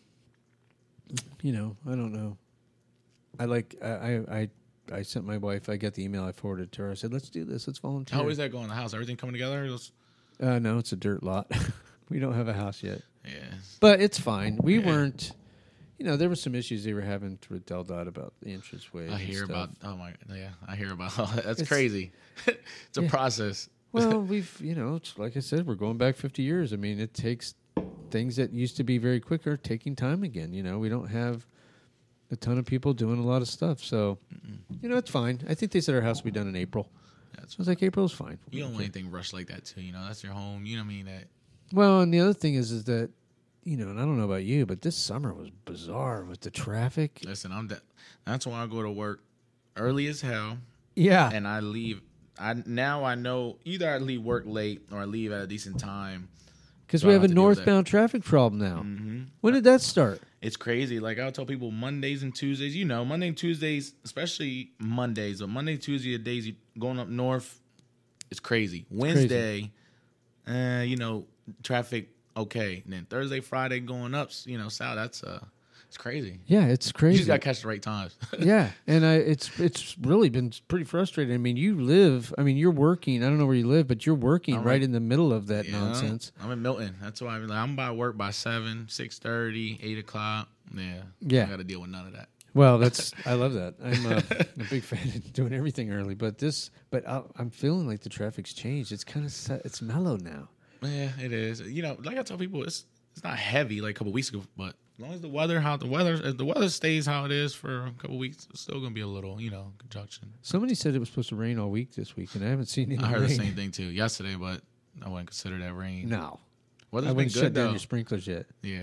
you know, I don't know. I like. I, I I I sent my wife. I got the email. I forwarded to her. I said, "Let's do this. Let's volunteer." How is that going in the house? Everything coming together? Let's- Uh, no, it's a dirt lot. We don't have a house yet, yeah. but it's fine. We Yeah. weren't. You know, there were some issues they were having with Del Dot about the entranceway. I and hear stuff. about. Oh my. Yeah, I hear about. All that. That's It's- crazy. It's a Yeah. process. Well, we've, you know, it's like I said, we're going back fifty years. I mean, it takes things that used to be very quick are taking time again. You know, we don't have a ton of people doing a lot of stuff. So, you know, it's fine. I think they said our house will be done in April. That's. So I was like, April's fine. You don't Okay. want anything rushed like that too. You know, that's your home. You know what I mean? That. Well, and the other thing is, is that, you know, and I don't know about you, but this summer was bizarre with the traffic. Listen, I'm. De- that's why I go to work early as hell, Yeah. and I leave. I now I know either I leave work late or I leave at a decent time. Because so we I have a don't have to deal with that. northbound traffic problem now. Mm-hmm. When did that start? It's crazy. Like I'll tell people Mondays and Tuesdays, you know, Monday and Tuesdays, especially Mondays, but Monday and Tuesday are days you going up north, it's crazy. Wednesday, uh, you know, traffic okay. And then Thursday, Friday going up, you know, south, that's uh it's crazy. Yeah, it's You crazy. just gotta catch the right times. Yeah, and I it's it's really been pretty frustrating. I mean, you live. I mean, you're working. I don't know where you live, but you're working I'm right right- in the middle of that Yeah, nonsense. I'm in Milton. That's why I'm like, I'm by work by seven, six thirty, eight o'clock. Yeah. Yeah. I gotta deal with none of that. Well, that's I love that. I'm uh, a big fan of doing everything early, but this, but I, I'm feeling like the traffic's changed. It's kind of it's mellow now. Yeah, it is. You know, like I tell people, it's it's not heavy like a couple weeks ago, but as long as the weather, how the weather, if the weather stays how it is for a couple weeks, it's still gonna be a little, you know, conjunction. Somebody said it was supposed to rain all week this week, and I haven't seen any I heard rain. the same thing too yesterday, but I wouldn't consider that rain. No, Weather's I been wouldn't good shut down though. your sprinklers yet. Yeah,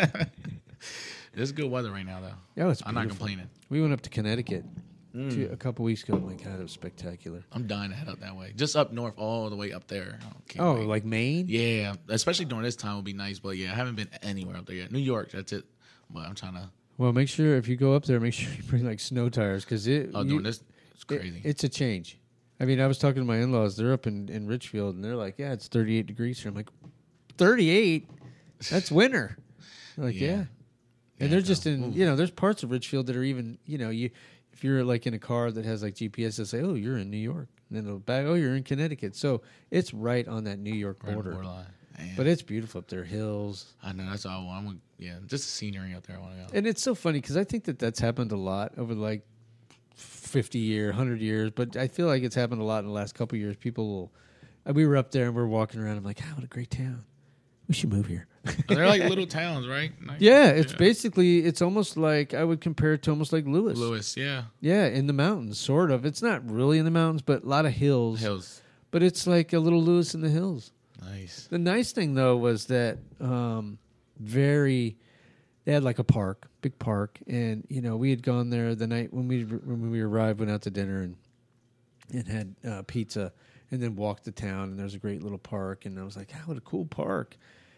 it's good weather right now though. Yeah, it's I'm not beautiful. complaining. We went up to Connecticut Mm. two, a couple weeks ago. My God, it was spectacular. I'm dying to head up that way, just up north, all the way up there. I can't Oh, wait. like Maine? Yeah, especially during this time would be nice. But yeah, I haven't been anywhere up there yet. New York, that's it. But I'm trying to. Well, make sure if you go up there, make sure you bring like snow tires because it. Oh, you- doing this, it's it- crazy. it's a change. I mean, I was talking to my in-laws. They're up in, in Richfield, and they're like, "Yeah, it's thirty-eight degrees here." I'm like, thirty-eight? That's winter. They're like, yeah. Yeah. And Yeah, they're no. just in. Ooh. You know, there's parts of Richfield that are even. You know, you if you're like in a car that has like G P S, they'll say, "Oh, you're in New York," and then it'll back, "Oh, you're in Connecticut." So it's right on that New York Right border. borderline. Man. But it's beautiful up there, hills. I know that's all I want. I'm, yeah, just the scenery up there. I want to go. And it's so funny because I think that that's happened a lot over like fifty years, one hundred years. But I feel like it's happened a lot in the last couple of years. People will, uh, we were up there and we are walking around. I'm like, oh, what a great town. We should move here. They're like little towns, right? Like, yeah, it's yeah. basically, it's almost like, I would compare it to almost like Lewis. Lewis, yeah. Yeah, in the mountains, sort of. It's not really in the mountains, but a lot of hills. Hills. But it's like a little Lewis in the hills. Nice. The nice thing, though, was that um, very, they had like a park, big park. And, you know, we had gone there the night when we when we arrived, went out to dinner and, and had uh, pizza and then walked to town. And there's a great little park. And I was like, oh, what a cool park.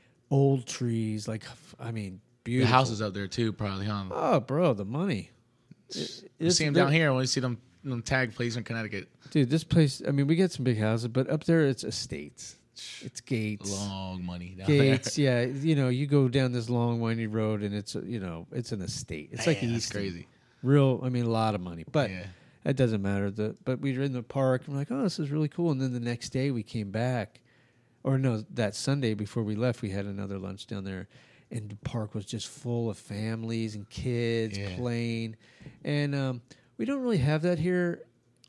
Old trees, like, I mean, beautiful. The houses up there, too, probably, huh? Oh, bro, the money. It, you see them down here when you see them, them tag places in Connecticut. Dude, this place, I mean, we get some big houses, but up there it's estates. It's gates. Long money down gates, there. yeah. You know, you go down this long, winding road, and it's, you know, it's an estate. It's Man, like that's Easton. crazy. Real, I mean, a lot of money. But yeah. it doesn't matter. The, but we were in the park, and we're like, oh, this is really cool. And then the next day we came back. Or no, that Sunday before we left, we had another lunch down there. And the park was just full of families and kids yeah. playing. And um, we don't really have that here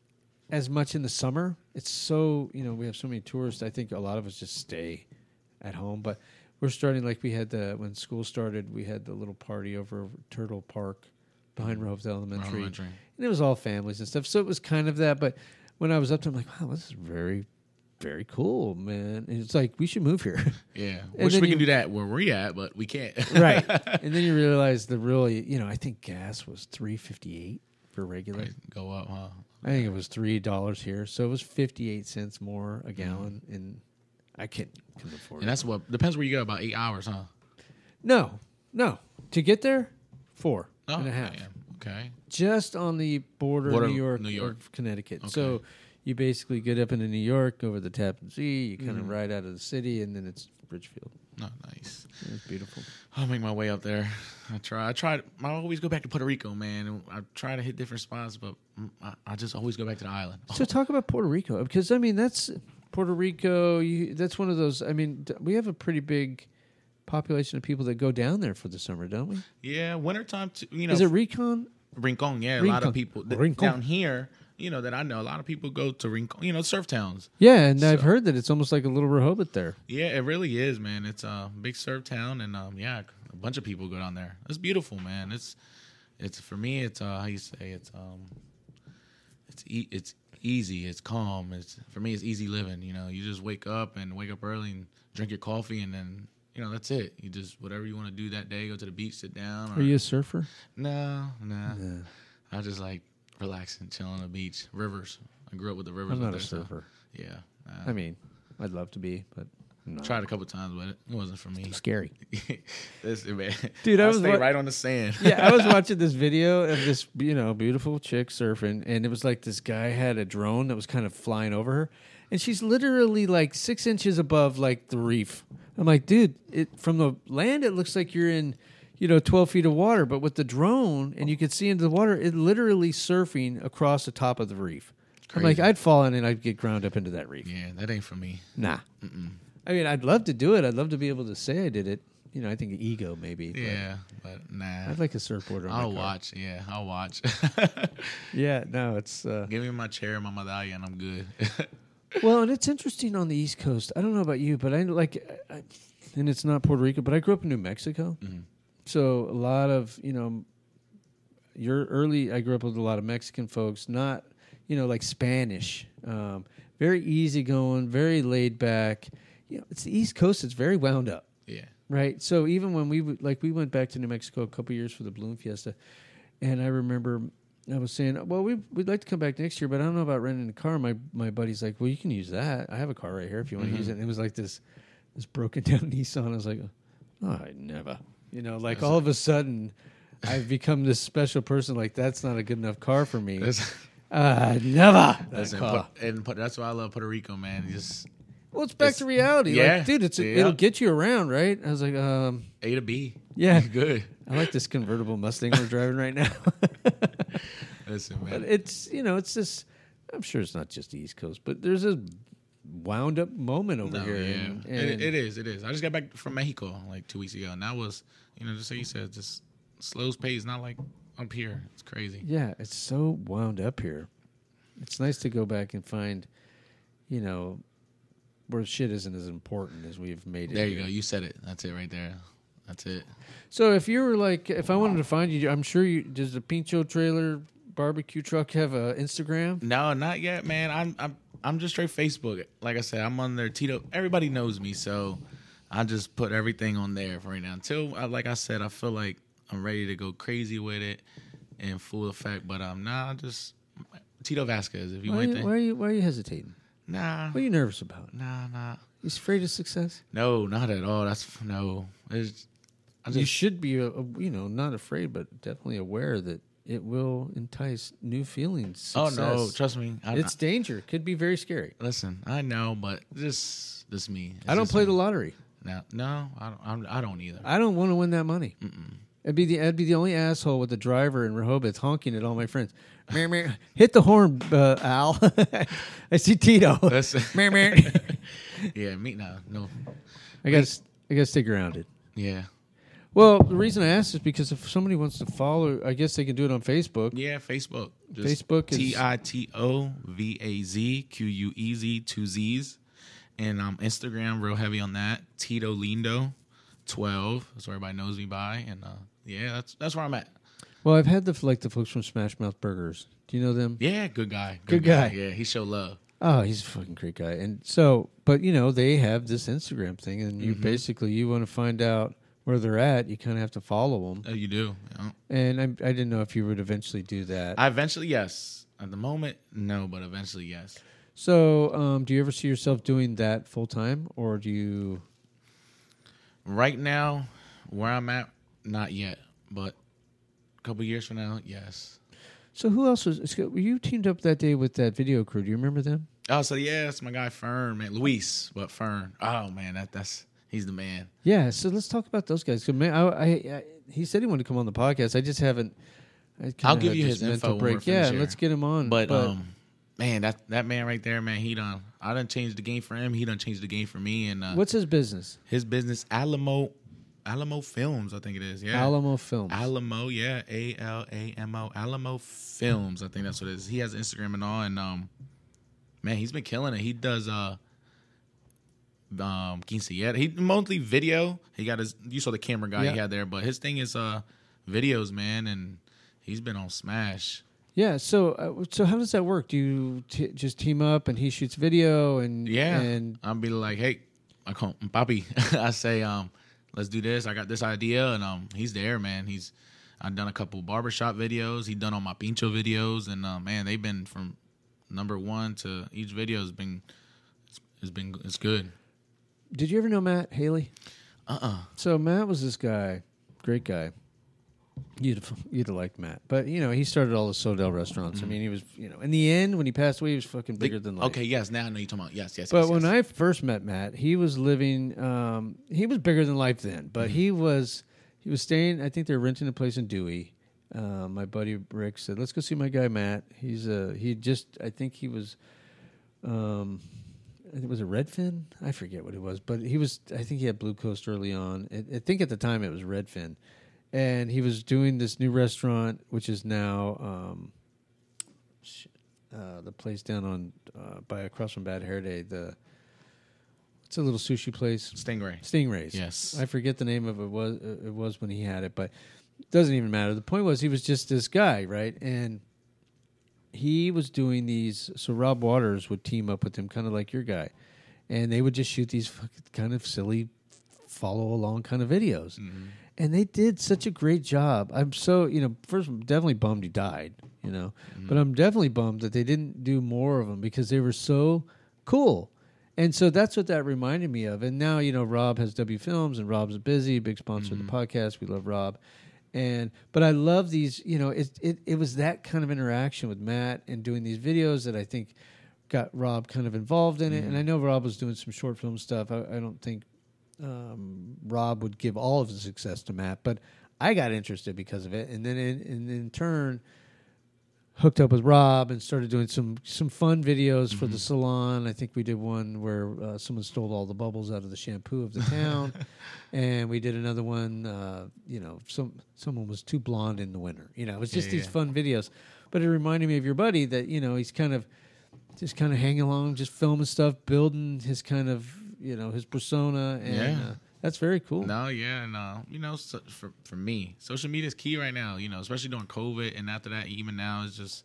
as much in the summer. It's so, you know, we have so many tourists. I think a lot of us just stay at home. But we're starting, like we had the, when school started, we had the little party over Turtle Park behind Rehoboth Elementary. Elementary. And it was all families and stuff. So it was kind of that. But when I was up there, I'm like, wow, this is very, very cool, man. And it's like, we should move here. Yeah. And Wish then we you- can do that where we're at, but we can't. Right. And then you realize the really, you know, I think gas was three fifty-eight for regular. Right, go up, huh? I think it was three dollars here, so it was fifty-eight cents more a gallon, and I couldn't, couldn't afford And it. that's what depends where you go. About eight hours, huh? No, no. To get there, four Oh, and a half. man. Okay. Just on the border, Border of of New York, New York. of Connecticut. Okay. So you basically get up into New York, go over the Tappan Zee, you kind of Mhm. ride out of the city, and then it's Bridgefield. Oh, nice. It's beautiful. I'll make my way up there. I try. I try. I always go back to Puerto Rico, man. And I try to hit different spots, but I, I just always go back to the island. So talk about Puerto Rico, because I mean that's Puerto Rico. You, that's one of those. I mean, d- we have a pretty big population of people that go down there for the summer, don't we? Yeah, wintertime. Too, you know, Is it Recon? Rincon? Yeah, a lot Rincon. of people th- Rincon. down here. You know that I know. A lot of people go to Rincon. You know, surf towns. Yeah, and I've So- heard that it's almost like a little Rehoboth there. Yeah, it really is, man. It's a big surf town, and um, yeah, a bunch of people go down there. It's beautiful, man. It's it's for me. It's uh, how you say it's um, it's e- it's easy. It's calm. It's for me. It's easy living. You know, you just wake up and wake up early and drink your coffee, and then you know that's it. You just whatever you want to do that day. Go to the beach, sit down. Or, Are you a surfer? No, no. Yeah. I just like relaxing, chilling on the beach, rivers. I grew up with the rivers. I'm up not there, a so, surfer. yeah, uh, I mean, I'd love to be, but I'm not. tried a couple times, but it, it wasn't for me. Scary. Listen, man. Dude, I I was stay wa- right on the sand. Yeah, I was watching this video of this, you know, beautiful chick surfing, and it was like this guy had a drone that was kind of flying over her, and she's literally like six inches above like the reef. I'm like, dude, it from the land it looks like you're in, you know, twelve feet of water, but with the drone and you could see into the water, it literally surfing across the top of the reef. I'm like, Crazy. I'd fall in and I'd get ground up into that reef. Yeah, that ain't for me. Nah. I mean, I'd love to do it. I'd love to be able to say I did it. You know, I think ego maybe. but Yeah, but nah. I'd like a surfboard on my I'll car. watch. Yeah, I'll watch. Yeah, no, it's uh, Give me my chair and my medallion. I'm good. well, and it's interesting on the East Coast. I don't know about you, but I like, I, and it's not Puerto Rico, but I grew up in New Mexico, Mhm. so a lot of you know, your early. I grew up with a lot of Mexican folks, not you know like Spanish, um, very easygoing, very laid back. You know, it's the East Coast. It's very wound up. Yeah. Right. So even when we w- like we went back to New Mexico a couple years for the Bloom Fiesta, and I remember I was saying, well, we we'd like to come back next year, but I don't know about renting a car. My my buddy's like, well, you can use that. I have a car right here if you want to Mhm. use it. And it was like this this broken down Nissan. I was like, oh, I never. You know, like all of a sudden, I've become this special person. Like that's not a good enough car for me. That's, Uh, never. That that's, car. and put, that's why I love Puerto Rico, man. Just Well, it's back it's- to reality. yeah, Like, dude, it's a, yeah. it'll get you around, right? I was like, um, A to B. yeah. Good. I like this convertible Mustang we're driving right now. Listen, But man. it's, you know, it's this, I'm sure it's not just the East Coast, but there's this wound up moment over No, here. yeah, And, and it, it is. It is. I just got back from Mexico like two weeks ago, and that was, you know, just like you said, just slows pace. Not like up here. It's crazy. Yeah, it's so wound up here. It's nice to go back and find, you know, where shit isn't as important as we've made it. There you here. go. You said it. That's it right there. That's it. So if you were like, if I wanted to find you, I'm sure you, does the Pincho Trailer barbecue truck have a Instagram? No, not yet, man. I'm I'm I'm just straight Facebook. Like I said, I'm on there. Tito. Everybody knows me, so I just put everything on there for right now. Until, uh, like I said, I feel like I'm ready to go crazy with it in full effect. But um, nah, just Tito Vasquez. If you Why, want are you, that, why are you Why are you hesitating? nah, What are you nervous about? nah, nah. You afraid of success? No, not at all. That's no. It's, I just, You should be, uh, you know, not afraid, but definitely aware that it will entice new feelings. oh Success. no, trust me. I, It's danger. It could be very scary. listen. I know, but just this me. It's I don't just play me. the lottery. No, no, I don't. I'm, I don't either. I don't want to win that money. I'd be the I'd be the only asshole with the driver in Rehoboth honking at all my friends. Meh, meh. Hit the horn, uh, Al. I see Tito. Listen. Meh, meh. Yeah, me no, no. I got I got to stay grounded. Yeah, Well, the reason I asked is because if somebody wants to follow, I guess they can do it on Facebook. yeah. Facebook. Facebook is- T I T O V A Z Q U E Z two Z's, and um Instagram real heavy on that. Tito Lindo twelve. That's where everybody knows me by, and uh, yeah, that's that's where I'm at. Well, I've had the like the folks from Smash Mouth Burgers. Do you know them? Yeah, good guy. Good guy. Yeah, he showed love. Oh, he's a fucking great guy. And so, but you know, they have this Instagram thing, and you Mhm. basically you want to find out where they're at. You kind of have to follow them. Oh, you do. Yeah. And I, I didn't know if you would eventually do that. I eventually, yes. At the moment, no, but eventually, yes. So, um, do you ever see yourself doing that full time, or do you? Right now, where I'm at, not yet, but a couple years from now, yes. So, who else was? Were you teamed up that day with that video crew? Do you remember them? Oh, so yeah, that's my guy Fern, man, Luis, but Fern. Oh man, that that's he's the man. Yeah. So let's talk about those guys. 'Cause, man, I, I, I, he said he wanted to come on the podcast. I just haven't. I kinda I'll give had you this his mental info when we're break. Yeah, finished here. let's get him on. But, um, man, that that man right there, man, he done. I done changed the game for him. He done changed the game for me. And uh, what's his business? his business? Alamo, Alamo Films, I think it is. Yeah, Alamo Films. Alamo, yeah, A L A M O, Alamo Films. I think that's what it is. He has Instagram and all, and um, man, he's been killing it. He does uh, um, quinceañera. He mostly video. He got his. You saw the camera guy Yeah. he had there, but his thing is uh, videos, man, and he's been on Smash. Yeah. So, uh, so how does that work? Do you t- just team up and he shoots video and Yeah, and I'll be like, hey, I call him Papi. I say, um, let's do this. I got this idea, and um, he's there, man. He's I've done a couple barbershop videos. He done all my pincho videos, and uh, man, they've been from number one to each video has been it's, it's been it's good. did you ever know Matt Haley? Uh uh So Matt was this guy, great guy. You'd have, you'd have liked Matt, but you know he started all the Sodell restaurants. Mm-hmm. I mean, he was you know in the end when he passed away, he was fucking bigger than life. Okay, yes. Now I know you're talking about yes, yes. But yes, when yes. I first met Matt, he was living. Um, he was bigger than life then, but Mm-hmm. he was he was staying. I think they're renting a place in Dewey. Uh, my buddy Rick said, "Let's go see my guy Matt." He's uh he just I think he was, um, I think it was a Redfin. I forget what it was, but he was. I think he had Blue Coast early on. I, I think at the time it was Redfin, and he was doing this new restaurant, which is now um, sh- uh, the place down on uh, by across from Bad Hair Day. The it's a little sushi place. Stingray. Stingrays. Yes. I forget the name of it. Was uh, it was when he had it, but it doesn't even matter. The point was he was just this guy, right? And he was doing these. So Rob Waters would team up with him, kind of like your guy, and they would just shoot these fucking kind of silly, follow along kind of videos. Mm-hmm. And they did such a great job. I'm so you know, first I'm definitely bummed he died, you know, Mm-hmm. but I'm definitely bummed that they didn't do more of them because they were so cool. And so that's what that reminded me of. And now, you know, Rob has W Films and Rob's busy, big sponsor Mm-hmm. of the podcast. We love Rob. And but I love these, you know, it, it it was that kind of interaction with Matt and doing these videos that I think got Rob kind of involved in it. Mm-hmm. And I know Rob was doing some short film stuff. I, I don't think um, Rob would give all of the success to Matt, but I got interested because of it. And then in, in, in turn, hooked up with Rob and started doing some some fun videos mm-hmm. for the salon. I think we did one where uh, someone stole all the bubbles out of the shampoo of the town, and we did another one. Uh, you know, some someone was too blonde in the winter. You know, it was just yeah, these yeah. fun videos. But it reminded me of your buddy that you know he's kind of just kind of hanging along, just filming stuff, building his kind of you know his persona, and yeah. uh, that's very cool. No, yeah, and uh, you know, so for for me, social media is key right now. You know, especially during COVID, and after that, even now, is just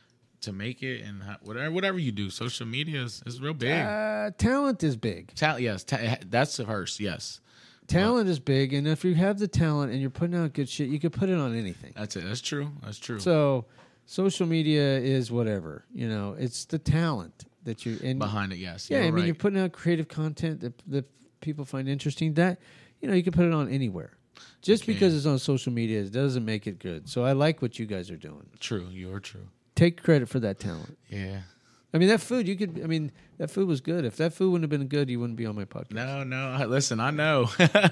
to make it and ha- whatever whatever you do. Social media is, is real big. Uh, talent is big. Talent, yes, ta- that's the first, yes. Talent well, is big, and if you have the talent and you're putting out good shit, you could put it on anything. That's it. That's true. That's true. So, social media is whatever. You know, it's the talent that you and behind it. Yes. Yeah, I mean, right. you're putting out creative content that that people find interesting. That you know, you can put it on anywhere. Just because it's on social media it doesn't make it good. So I like what you guys are doing. True. You're true. Take credit for that talent. Yeah. I mean, that food, you could, I mean, that food was good. If that food wouldn't have been good, you wouldn't be on my podcast. No, no. I, listen, I know.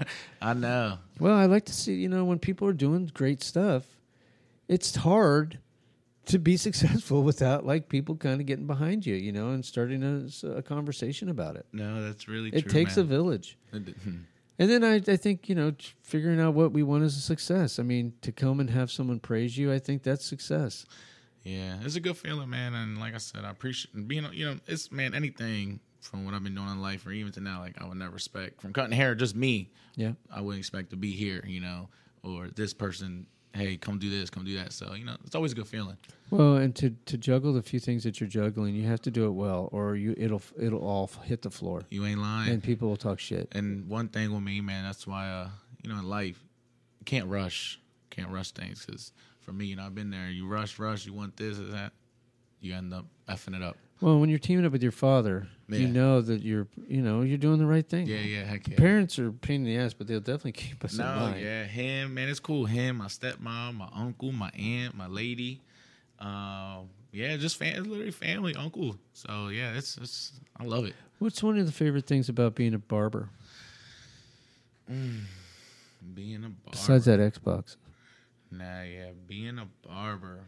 I know. Well, I like to see, you know, when people are doing great stuff, it's hard to be successful without, like, people kind of getting behind you, you know, and starting a, a conversation about it. No, that's really it true, It takes man. a village. And then I, I think, you know, figuring out what we want is a success. I mean, to come and have someone praise you, I think that's success. Yeah, it's a good feeling, man. And like I said, I appreciate being, you know, it's, man, anything from what I've been doing in life or even to now, like, I would never expect from cutting hair, just me. Yeah. I wouldn't expect to be here, you know, or this person, hey, come do this, come do that. So, you know, it's always a good feeling. Well, and to, to juggle the few things that you're juggling, you have to do it well, or you it'll it'll all hit the floor. You ain't lying. And people will talk shit. And one thing with me, man, that's why, uh, you know, in life, you can't rush. Can't rush things because for me, you know, I've been there. You rush, rush, you want this or that, you end up effing it up. Well, when you're teaming up with your father, yeah. you know that you're, you know, you're doing the right thing. Yeah, yeah, heck yeah. Parents are a pain in the ass, but they'll definitely keep us no, in line. yeah, him, man, it's cool. Him, my stepmom, my uncle, my aunt, my lady. Um, yeah, just fam- it's literally family, uncle. So yeah, it's it's I love it. What's one of the favorite things about being a barber? Mm, being a barber. Besides that Xbox. Nah, yeah, being a barber.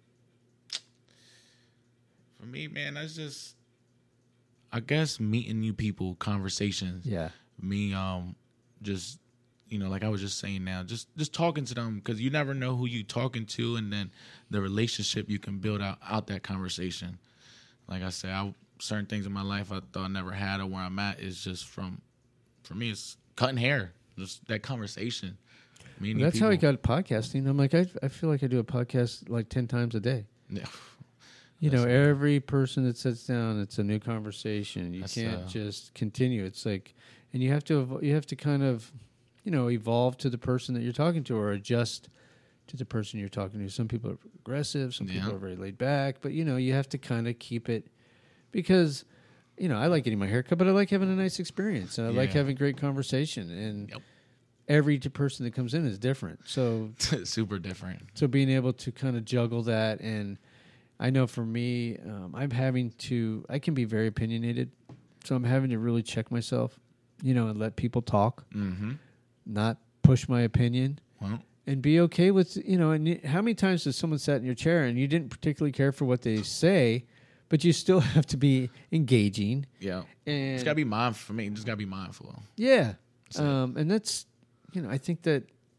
For me, man, that's just, I guess, meeting new people, conversations. Yeah. Me, um, just, you know, like I was just saying now, just just talking to them because you never know who you talking to, and then the relationship you can build out out that conversation. Like I said, I, certain things in my life I thought I never had, or where I'm at is just from, for me, it's cutting hair, just that conversation. Well, that's people. How I got podcasting. I'm like, I I feel like I do a podcast like ten times a day. Yeah. You know, every person that sits down, it's a new conversation. You That's, can't uh, just continue. It's like, and you have to, you have to kind of, you know, evolve to the person that you're talking to, or adjust to the person you're talking to. Some people are aggressive, some people yeah. are very laid back, but you know, you have to kind of keep it, because, you know, I like getting my hair cut, but I like having a nice experience, and I yeah. like having great conversation, and yep. every t- person that comes in is different. So super different. So being able to kind of juggle that, and I know for me, um, I'm having to, I can be very opinionated, so I'm having to really check myself, you know, and let people talk, mm-hmm. not push my opinion, well. and be okay with, you know, and how many times has someone sat in your chair and you didn't particularly care for what they say, but you still have to be engaging. Yeah. And it's got to be mindful for me. You just got to be mindful. Yeah. Um, and that's, you know, I think that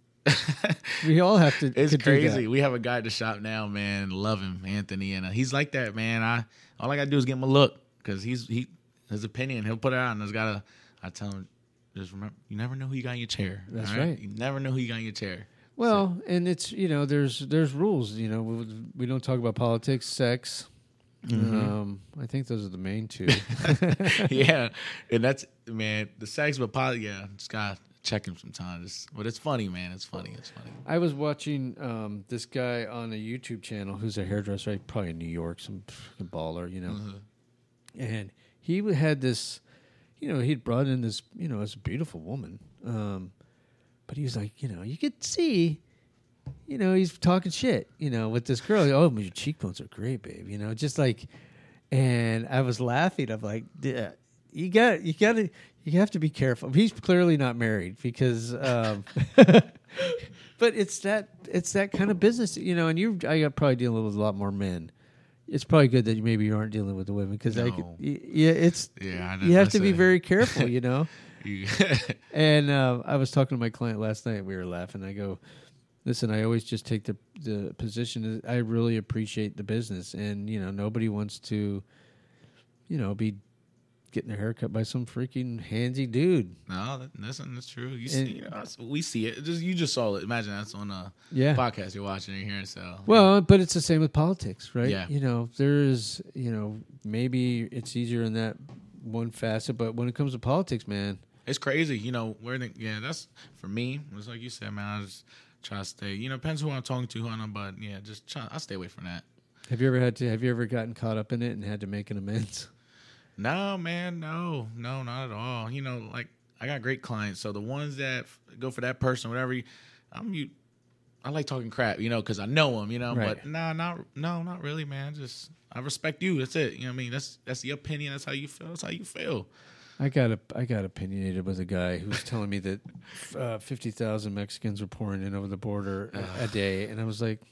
we all have to. It's to crazy. We have a guy at the shop now, man. Love him, Anthony, and uh, he's like that, man. I all I gotta do is give him a look because he's he his opinion. He'll put it out, and there's gotta. I tell him, just remember, you never know who you got in your chair. That's right? right. You never know who you got in your chair. Well, so. And it's, you know, there's there's rules. You know, we, we don't talk about politics, sex. Mm-hmm. Um, I think those are the main two. Yeah, and that's, man, the sex, but politics. Yeah, just gotta check him sometimes. But it's funny, man. It's funny. It's funny. I was watching um, this guy on a YouTube channel who's a hairdresser, probably in New York, some baller, you know. Mm-hmm. And he had this, you know, he'd brought in this, you know, this beautiful woman. Um, but he was like, you know, you could see, you know, he's talking shit, you know, with this girl. Oh, your cheekbones are great, babe. You know, just like, and I was laughing. I'm like, yeah, you got, you got to, you have to be careful. He's clearly not married because, um, but it's that it's that kind of business, you know. And you, I got probably dealing with a lot more men. It's probably good that you maybe you aren't dealing with the women because No. I could, y- yeah, it's Yeah, I you have I to be say- very careful, you know. You- And uh, I was talking to my client last night. We were laughing. I go, listen, I always just take the the position. That I really appreciate the business, and you know, nobody wants to, you know, be getting their hair cut by some freaking handsy dude. no, that, that's that's true. You And- see, you know, that's- we see it. Just you just saw it. Imagine that's on a Yeah. podcast you're watching and hearing. So Well, but it's the same with politics, right? Yeah. You know, there is, you know, maybe it's easier in that one facet, but when it comes to politics, man, it's crazy. You know, where the, yeah, that's for me. It's like you said, man. I just try to stay. You know, depends who I'm talking to, who I'm, but yeah, just try. I stay away from that. have you ever had to? Have you ever gotten caught up in it and had to make an amends? No, man, no, no, not at all. You know, like I got great clients, so the ones that f- go for that person, whatever, you, I'm you. I like talking crap, you know, because I know them, you know. Right. But nah, not no, not really, man. Just I respect you. That's it. You know what I mean? That's that's your opinion. That's how you feel. That's how you feel. I got a, I got opinionated with a guy who was telling me that uh, fifty thousand Mexicans were pouring in over the border a, a day, and I was like,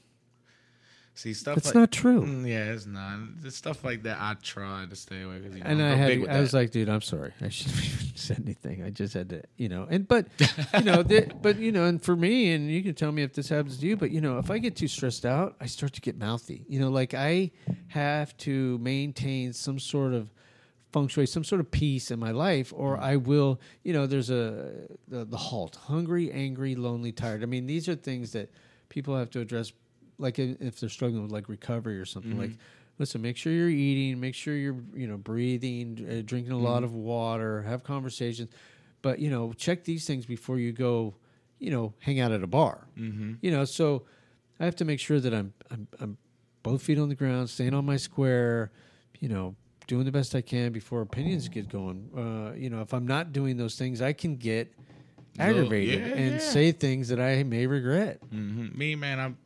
See stuff. "That's like, not true." Mm, yeah, it's not. It's stuff like that. I try to stay away because you know, And I'm I real had, big to, with I was that. like, "Dude, I'm sorry. I shouldn't have even said anything. I just had to, you know." And but, you know, the, but you know, and for me, and you can tell me if this happens to you, but you know, if I get too stressed out, I start to get mouthy. You know, like I have to maintain some sort of feng shui, some sort of peace in my life, or I will, you know, there's a the, the halt: hungry, angry, lonely, tired. I mean, these are things that people have to address, like if if they're struggling with like recovery or something. Mm-hmm. Like, listen, make sure you're eating, make sure you're, you know, breathing, uh, drinking a lot Mm-hmm. of water, have conversations, but you know, check these things before you go, you know, hang out at a bar. Mm-hmm. You know, so I have to make sure that I'm I'm, I'm both feet on the ground, staying on my square, you know, doing the best I can before opinions get going. Uh, you know, if I'm not doing those things, I can get Little- aggravated yeah, and yeah. say things that I may regret. Mm-hmm. Me, man, I'm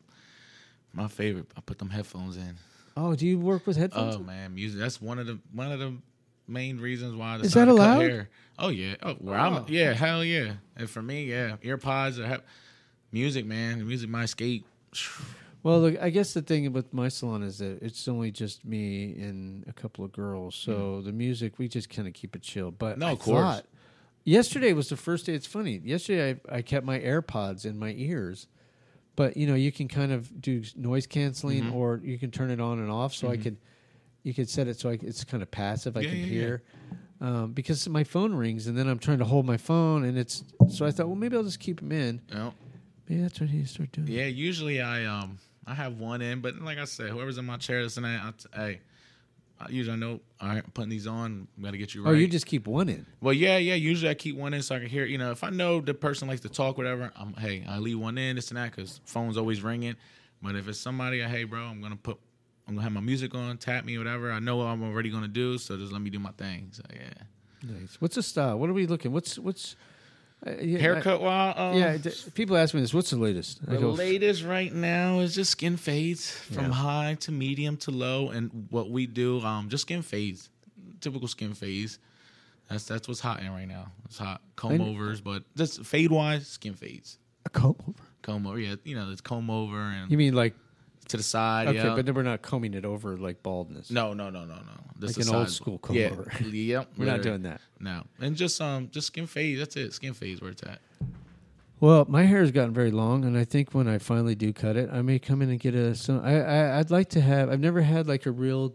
my favorite. I put them headphones in. Oh, do you work with headphones? Oh man, music. That's one of the one of the main reasons why I Is decided that to cut allowed? hair. Oh yeah. Oh, where Wow. I'm. Yeah, hell yeah. And for me, yeah, earpods or he- music, man. Music, my escape. Well, look, I guess the thing with my salon is that it's only just me and a couple of girls. So the music, we just kind of keep it chill. But No, I of course. thought- yesterday was the first day. It's funny. Yesterday, I, I kept my AirPods in my ears. But, you know, you can kind of do noise canceling Mhm. or you can turn it on and off. So I could, you could set it so I, c- it's kind of passive. I Yeah, can yeah, yeah. hear. Um, because my phone rings and then I'm trying to hold my phone. And it's, so I thought, well, maybe I'll just keep them in. You know? Maybe that's what I need to start doing. Yeah. Usually I um I have one in, but like I said, whoever's in my chair this and that, I t- hey, I usually I know. All right, I'm putting these on. Got to get you right. Oh, you just keep one in. Well, yeah, yeah. Usually I keep one in so I can hear. You know, if I know the person likes to talk, whatever. I'm hey, I leave one in, this and that, because phone's always ringing. But if it's somebody, I, hey, bro, I'm gonna put, I'm gonna have my music on, tap me, whatever. I know what I'm already gonna do, so just let me do my thing. So yeah. Nice. What's the style? What are we looking? What's what's uh, yeah, Haircut, while I, um, yeah, d- people ask me this. What's the latest? I The go, latest right now is just skin fades from Yeah. high to medium to low, and what we do, um, just skin fades, typical skin fades. That's that's what's hot in right now. It's hot comb And- overs, but just fade wise, skin fades. a comb over. Comb over, yeah, you know, it's comb over and You mean like to the side. okay, yeah. but then we're not combing it over like baldness. no, no, no, no, no. Just Like the an old sides. school comb yeah, over. Yep, We're not literally. doing that. No, and just um, just skin fades. That's it. Skin fades where it's at. Well, my hair has gotten very long, and I think when I finally do cut it, I may come in and get a. So I, I I'd like to have. I've never had like a real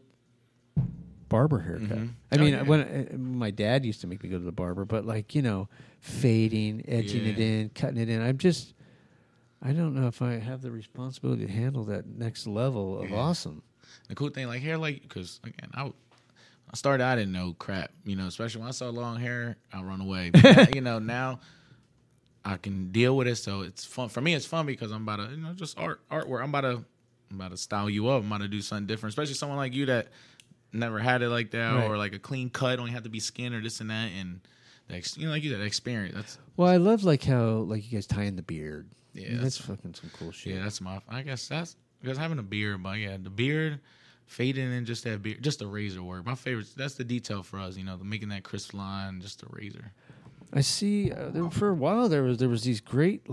barber haircut. Mhm. I Oh, mean, yeah. when uh, my dad used to make me go to the barber, but like you know, fading, edging it Yeah. in, cutting it in. I'm just. I don't know if I have the responsibility to handle that next level of Yeah. awesome. The cool thing, like hair, like, because again, I, I started, I didn't know crap, you know, especially when I saw long hair, I run away. But now, you know, now I can deal with it, so it's fun for me. It's fun because I'm about to, you know, just art artwork. I'm about to, I'm about to style you up. I'm about to do something different, especially someone like you that never had it like that, Right. or like a clean cut, only have to be skin or this and that, and the ex, you know, like you said, experience. That's Well, I love like how like you guys tie in the beard. Yeah, I mean, that's- that's fucking some cool shit. yeah, that's my. I guess that's because having a beard, but yeah, the beard. Fading in just that beard, just the razor work. My favorite, that's the detail for us, you know, the making that crisp line, just the razor. I see. Uh, there, for a while, there was there was these great like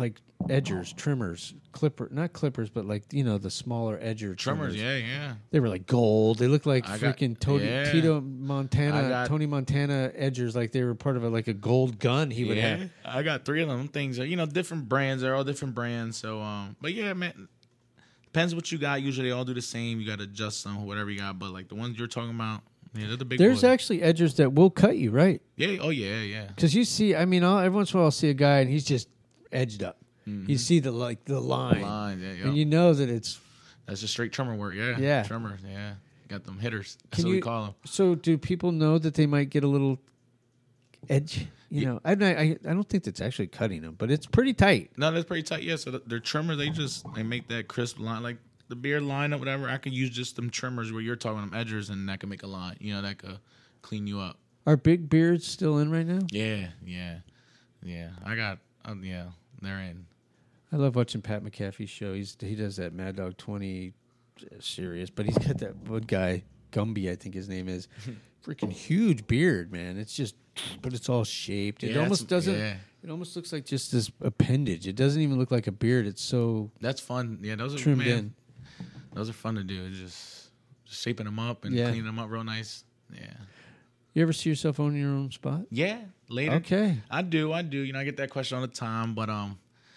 edgers, trimmers, clipper, not clippers, but like you know the smaller edger Trimmers, trimmers. yeah, yeah. They were like gold. They looked like I got- freaking Tony, yeah. Tito Montana, I got- Tony Montana edgers. Like they were part of a, like a gold gun he would yeah, have. I got three of them things. Are, you know, different brands. They're all different brands. So, um, but yeah, man, depends what you got. Usually, they all do the same. You got to adjust some, whatever you got. But like the ones you're talking about, yeah, they're the big. There's boys. actually edgers that will cut you, right? Yeah. Oh yeah, yeah. Because you see, I mean, I'll, every once in a while I'll see a guy and he's just edged up. You see the like the line, Line, yeah, yeah. and you know that it's. That's just straight trimmer work. Yeah. Yeah. Trimmer. Yeah. Got them hitters. That's Can what you- we call them. So, do people know that they might get a little edge? You Yeah. know, I, I I don't think that's actually cutting them, but it's pretty tight. No, that's pretty tight. Yeah. So the- they're trimmers. They just they make that crisp line, like the beard line or whatever. I could use just them trimmers where you're talking them edgers, and that can make a line. You know, that could clean you up. Are big beards still in right now? Yeah. Yeah. Yeah. I got. Um, yeah. They're in. I love watching Pat McAfee's show. He's he does that Mad Dog twenty series, but he's got that one guy Gumby, I think his name is, freaking huge beard, man. It's just, but it's all shaped. It Yeah, almost it's- doesn't. yeah. It almost looks like just this appendage. It doesn't even look like a beard. It's so That's fun. Yeah. Those are trimmed man, in. Those are fun to do. It's just, just shaping them up and Yeah. cleaning them up real nice. Yeah. You ever see yourself owning your own spot? Yeah. Later. Okay. I do. I do. You know, I get that question all the time, but um,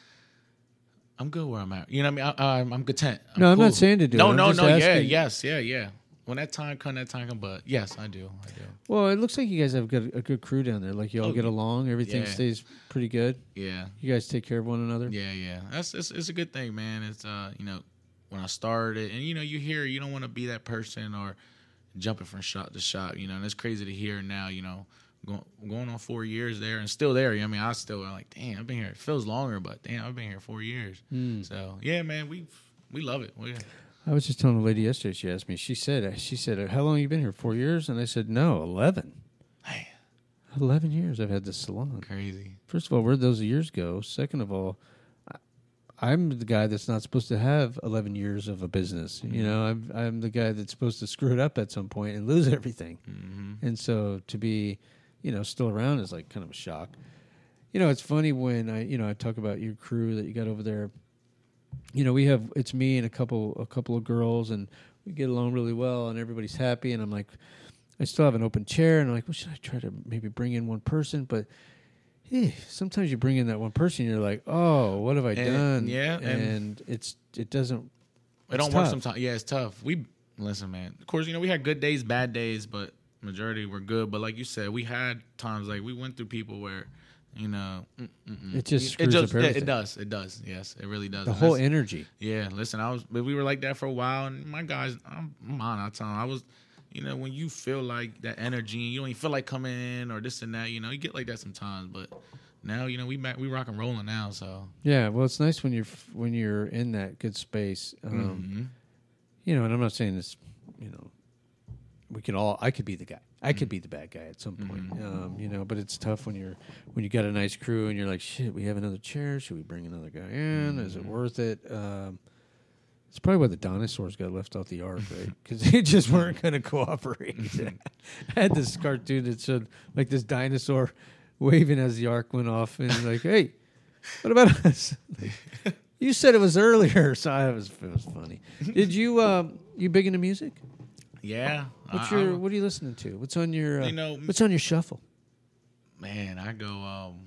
I'm good where I'm at. You know what I mean? I, I'm, I'm content. I'm No, I'm not cool. saying to do no, it. I'm No, just no, Yeah. asking. Yes. Yeah. Yeah. When that time come, that time come. But yes, I do. I do. Well, it looks like you guys have got a good crew down there. Like you all Oh, get along. Everything yeah. stays pretty good. Yeah. You guys take care of one another. Yeah. Yeah. That's it's, it's a good thing, man. It's uh, you know, when I started, and you know, you hear you don't want to be that person or jumping from shot to shot. You know, and it's crazy to hear now. You know. Going, going on four years there and still there. I mean, I still I'm like, damn, I've been here. It feels longer, but damn, I've been here four years. Mm. So yeah, man, we we love it. We, I was just telling a lady yesterday. She asked me. She said, "She said, how long have you been here? Four years?" And I said, "No, eleven. man, Eleven years I've had this salon." crazy. First of all, where'd those years go? Second of all, I, I'm the guy that's not supposed to have eleven years of a business. Mm-hmm. You know, I'm I'm the guy that's supposed to screw it up at some point and lose everything. Mm-hmm. And so to be, you know, still around is like kind of a shock. You know, it's funny when I, you know, I talk about your crew that you got over there. You know, we have it's me and a couple a couple of girls, and we get along really well, and everybody's happy. And I'm like, I still have an open chair, and I'm like, well, should I try to maybe bring in one person? But eh, sometimes you bring in that one person, and you're like, oh, what have I And- done? yeah, and, and- it's it doesn't. It It's don't work tough. sometimes. Yeah, it's tough. We listen, man. Of course, you know we had good days, bad days, but majority were good. But like you said, we had times like we went through people where, you know, mm, mm, mm. It just it screws just up it, everything. it does. It does. Yes, it really does. The And whole that's- energy. Yeah, listen, I was, but we were like that for a while, and my guys, I'm, I'm on. I tell them, I was, you know, when you feel like that energy, you don't even feel like coming in or this and that, you know, you get like that sometimes. But now, you know, we back, we rock and rolling now. So, Yeah, well, it's nice when you're f- when you're in that good space. Um, Mhm. You know, and I'm not saying this. You know, we can all. I could be the guy. I could be the bad guy at some point. Um, you know, but it's tough when you're when you got a nice crew and you're like, shit, we have another chair. Should we bring another guy in? Is it worth it? Um, it's probably why the dinosaurs got left off the ark, right? Because they just weren't going to cooperate. I had this cartoon that showed like this dinosaur waving as the ark went off, and like, hey, what about us? You said it was earlier, so it was it was funny. Did you um, you big into music? yeah. What's I- your I'm- what are you listening to? What's on your uh, You know, what's on your shuffle? man, I go, um,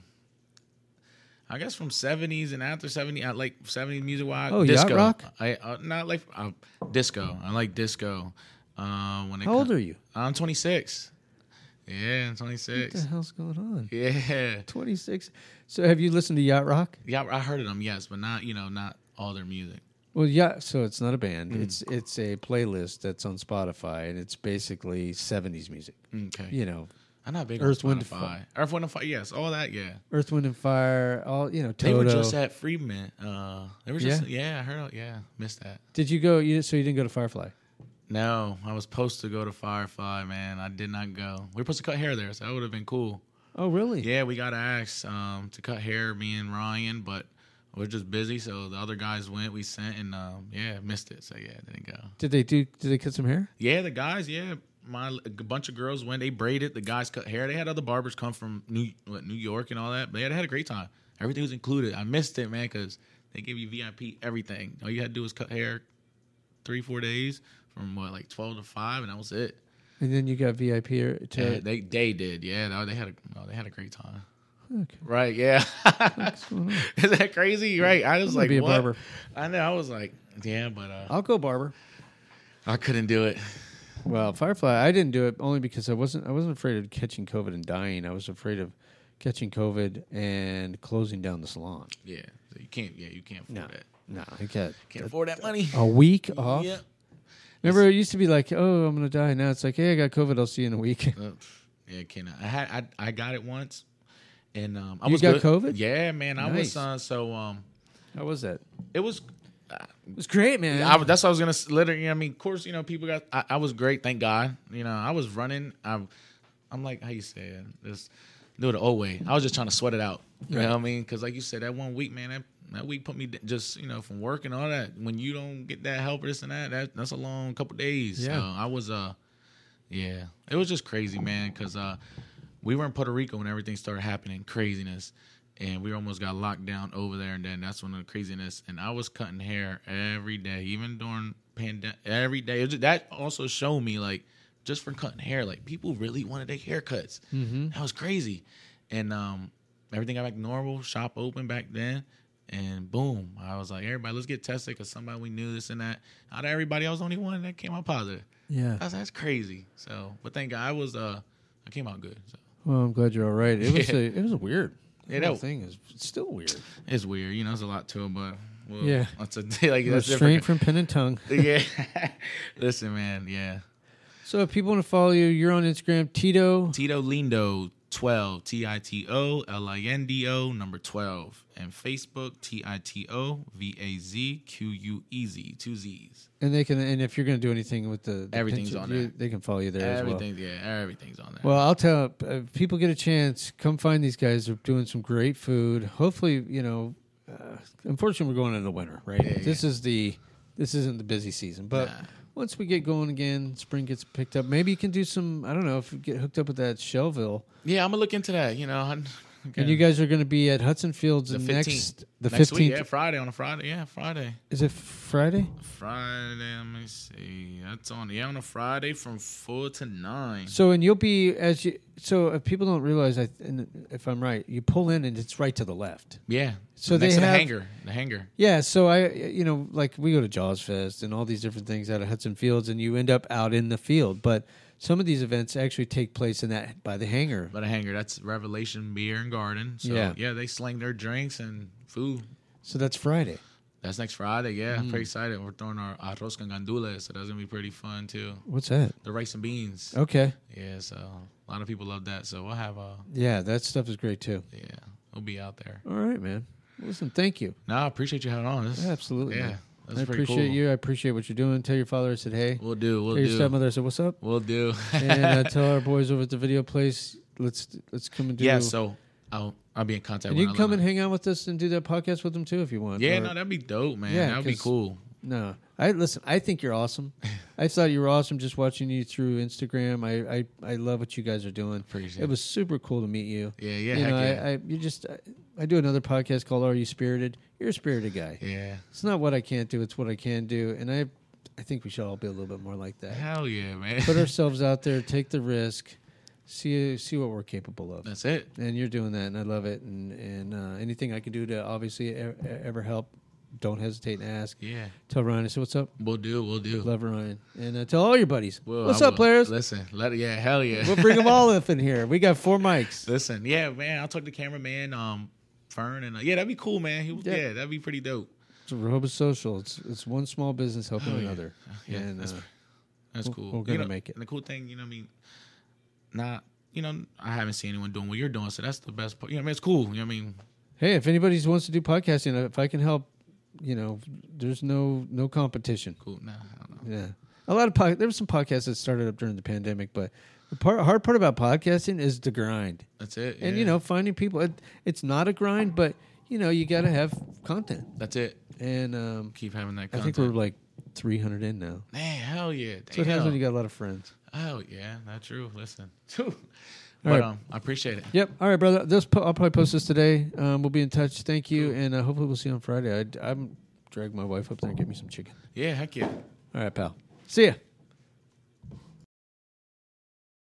I guess from seventies and after seventy, I like seventies music wise. Oh, yacht disco. rock? I uh, not like uh, disco. I like disco. Um, when it How old com- are you? I'm twenty-six. Yeah, I'm What twenty-six. the hell's going on? Yeah, twenty-six. So have you listened to Yacht Rock? yeah, I heard of them, yes, but not you know not all their music. Well, yeah. So it's not a band. Mm. It's it's a playlist that's on Spotify, and it's basically seventies music. Okay, You know, I'm not big Earth, on Wind, Spotify. and Earth, Wind, and Fire. Yes, all that. Yeah, Earth, Wind, and Fire. All you know, they Toto. were just at Freeman. Uh, they were just Yeah? yeah. I heard. Yeah, missed that. Did you go? You so you didn't go to Firefly? No, I was supposed to go to Firefly, man. I did not go. We were supposed to cut hair there, so that would have been cool. Oh, really? Yeah, we got asked um, to cut hair, me and Ryan, but we're just busy. So the other guys went, we sent, and um, yeah, missed it. So yeah, didn't go. Did they do? Did they cut some hair? Yeah, the guys, yeah, my a bunch of girls went. They braided. The guys cut hair. They had other barbers come from New what, New York and all that. But yeah, they had a great time. Everything was included. I missed it, man, because They gave you V I P everything. All you had to do was cut hair three, four days from what, like twelve to five, and that was it. And then you got V I P to Yeah, they they did. Yeah, no, they had a no, they had a great time. Okay. Right? Yeah. Is that crazy? Right? I was I'm like, be a what? barber. I know. I was like, yeah, but uh, I'll go barber. I couldn't do it. Well, Firefly, I didn't do it only because I wasn't I wasn't afraid of catching COVID and dying. I was afraid of catching COVID and closing down the salon. Yeah, so you can't. Yeah, you can't afford No, that. no, I can't. Can't afford that money. A week off. Yeah. Remember, it used to be like, "Oh, I'm gonna die." Now it's like, "Hey, I got COVID. I'll see you in a week." Uh, yeah, cannot. I had I I got it once, and um, I You was got good. COVID? Yeah, man. I Nice. was uh, so um, How was that? it was. It was great, man. I, that's what I was gonna s- literally. I mean, of course, you know, people got. I, I was great, thank God. You know, I was running. I'm, I'm like, how you say it? Just do it the old way. I was just trying to sweat it out. You Right. know what I mean? Because like you said, that one week, man, that, that week put me d- just you know from work and all that. When you don't get that help, or this and that, that that's a long couple days. Yeah. So I was uh, yeah, it was just crazy, man. Because uh, we were in Puerto Rico when everything started happening, craziness. And we almost got locked down over there, and then that's when the craziness. And I was cutting hair every day, even during pandemic. Every day, It was- that also showed me like just for cutting hair, like people really wanted their haircuts. Mm-hmm. That was crazy. And um, everything got back normal. Shop open back then, and boom, I was like, everybody, let's get tested because somebody we knew this and that. Out of everybody, I was the only one that came out positive. Yeah. I was, that's crazy. So, but thank God, I was uh, I came out good. So. Well, I'm glad you're all right. It was Yeah. a, it was a weird. Yeah, The whole that- thing is still weird. It's weird, you know. There's a lot to it, but well, Yeah. that's a like that's Restraint different. from pen and tongue. Yeah, listen, man. Yeah, So if people want to follow you, you're on Instagram, Tito. Tito Lindo twelve, T I T O L I N D O number twelve, and Facebook T I T O V A Z Q U E Z, two Z's. And they can, and if you're going to do anything with the, the Everything's picture, on you- there. they can follow you there as well. Everything, yeah, everything's on there. Well, I'll tell. Uh, if people get a chance, come find these guys. They're doing some great food. Hopefully, you know. Uh, unfortunately, we're going into winter, right? Yeah, this is the. This isn't the busy season, but Nah. once we get going again, spring gets picked up. Maybe you can do some. I don't know if you get hooked up with that Shellville. yeah, I'm gonna look into that. You know, I'm, And you guys are going to be at Hudson Fields the the fifteenth, next the next fifteenth. week, yeah, Friday on a Friday, yeah, Friday. Is it Friday? Friday, let me see. That's on yeah on a Friday from four to nine. So and you'll be as you. So if people don't realize, I and if I'm right, you pull in and it's right to the left. Yeah. So next they to the have- hangar. The hangar. Yeah, so I, you know, like we go to Jaws Fest and all these different things out of Hudson Fields, and you end up out in the field. But some of these events actually take place in that by the hangar. By the hangar. That's Revelation Beer and Garden. So Yeah. yeah, they sling their drinks and food. So that's Friday. That's next Friday. Yeah, Mm. I'm pretty excited. We're throwing our arroz con gandules, so that's gonna be pretty fun too. What's that? The rice and beans. Okay. Yeah, so a lot of people love that. So we'll have a Yeah, that stuff is great too. yeah, we'll be out there. All right, man. Listen, thank you. No, I appreciate you having on. This, Absolutely. Yeah, man. that's I pretty appreciate cool. you. I appreciate what you're doing. Tell your father I said hey. We'll do. We'll tell your do. stepmother I said what's up. We'll do. and uh, tell our boys over at the video place. Let's let's come and do. Yeah, so I'll I'll be in contact. and with you can come and hang out with us and do that podcast with them too if you want. Yeah, Or- no, that'd be dope, man. Yeah, That'd be 'cause- cool. No, I listen. I think you're awesome. I thought you were awesome just watching you through Instagram. I, I, I love what you guys are doing. Appreciate It was super cool to meet you. Yeah, yeah, you heck know, yeah. I, I you just I, I do another podcast called Are You Spirited? You're a spirited guy. yeah. It's not what I can't do. It's what I can do, and I I think we should all be a little bit more like that. Hell yeah, man. Put ourselves out there, take the risk, see see what we're capable of. That's it. And you're doing that, and I love it. And and uh, anything I can do to obviously e- ever help, don't hesitate and ask. Yeah. Tell Ryan I said what's up. We'll do. We'll do. Love Ryan. And uh, tell all your buddies. Well, What's I up, will. players? Listen, let it, yeah, hell yeah. We'll bring them all up in here. We got four mics. Listen, yeah, man. I'll talk to cameraman, um, Fern, and uh, yeah, that'd be cool, man. He, Yeah. yeah. that'd be pretty dope. It's Rehoboth Social. It's it's one small business helping Oh, yeah. another. Yeah, and that's uh, that's we're- cool. we're You gonna know, make it. And the cool thing, you know, what I mean, not, you know, I haven't seen anyone doing what you're doing, so that's the best part. You know, what I mean, it's cool. You know, what I mean, hey, if anybody wants to do podcasting, if I can help, you know, there's no no competition. cool. Nah, I don't know. Yeah, a lot of pod- there were some podcasts that started up during the pandemic, but the part, hard part about podcasting is the grind. That's it. And yeah. you know, finding people. It, it's not a grind, but you know, you got to have content. that's it. And um, Keep having that I content. think we're like three hundred in now. Man, hell yeah. So it has Damn. when you got a lot of friends. Oh yeah, not true. Listen, But right. um, I appreciate it. Yep. All right, brother. This po- I'll probably post this today. Um, we'll be in touch. Thank you, and uh, hopefully we'll see you on Friday. I, I'm drag my wife up there and get me some chicken. Yeah, heck yeah. All right, pal. See ya.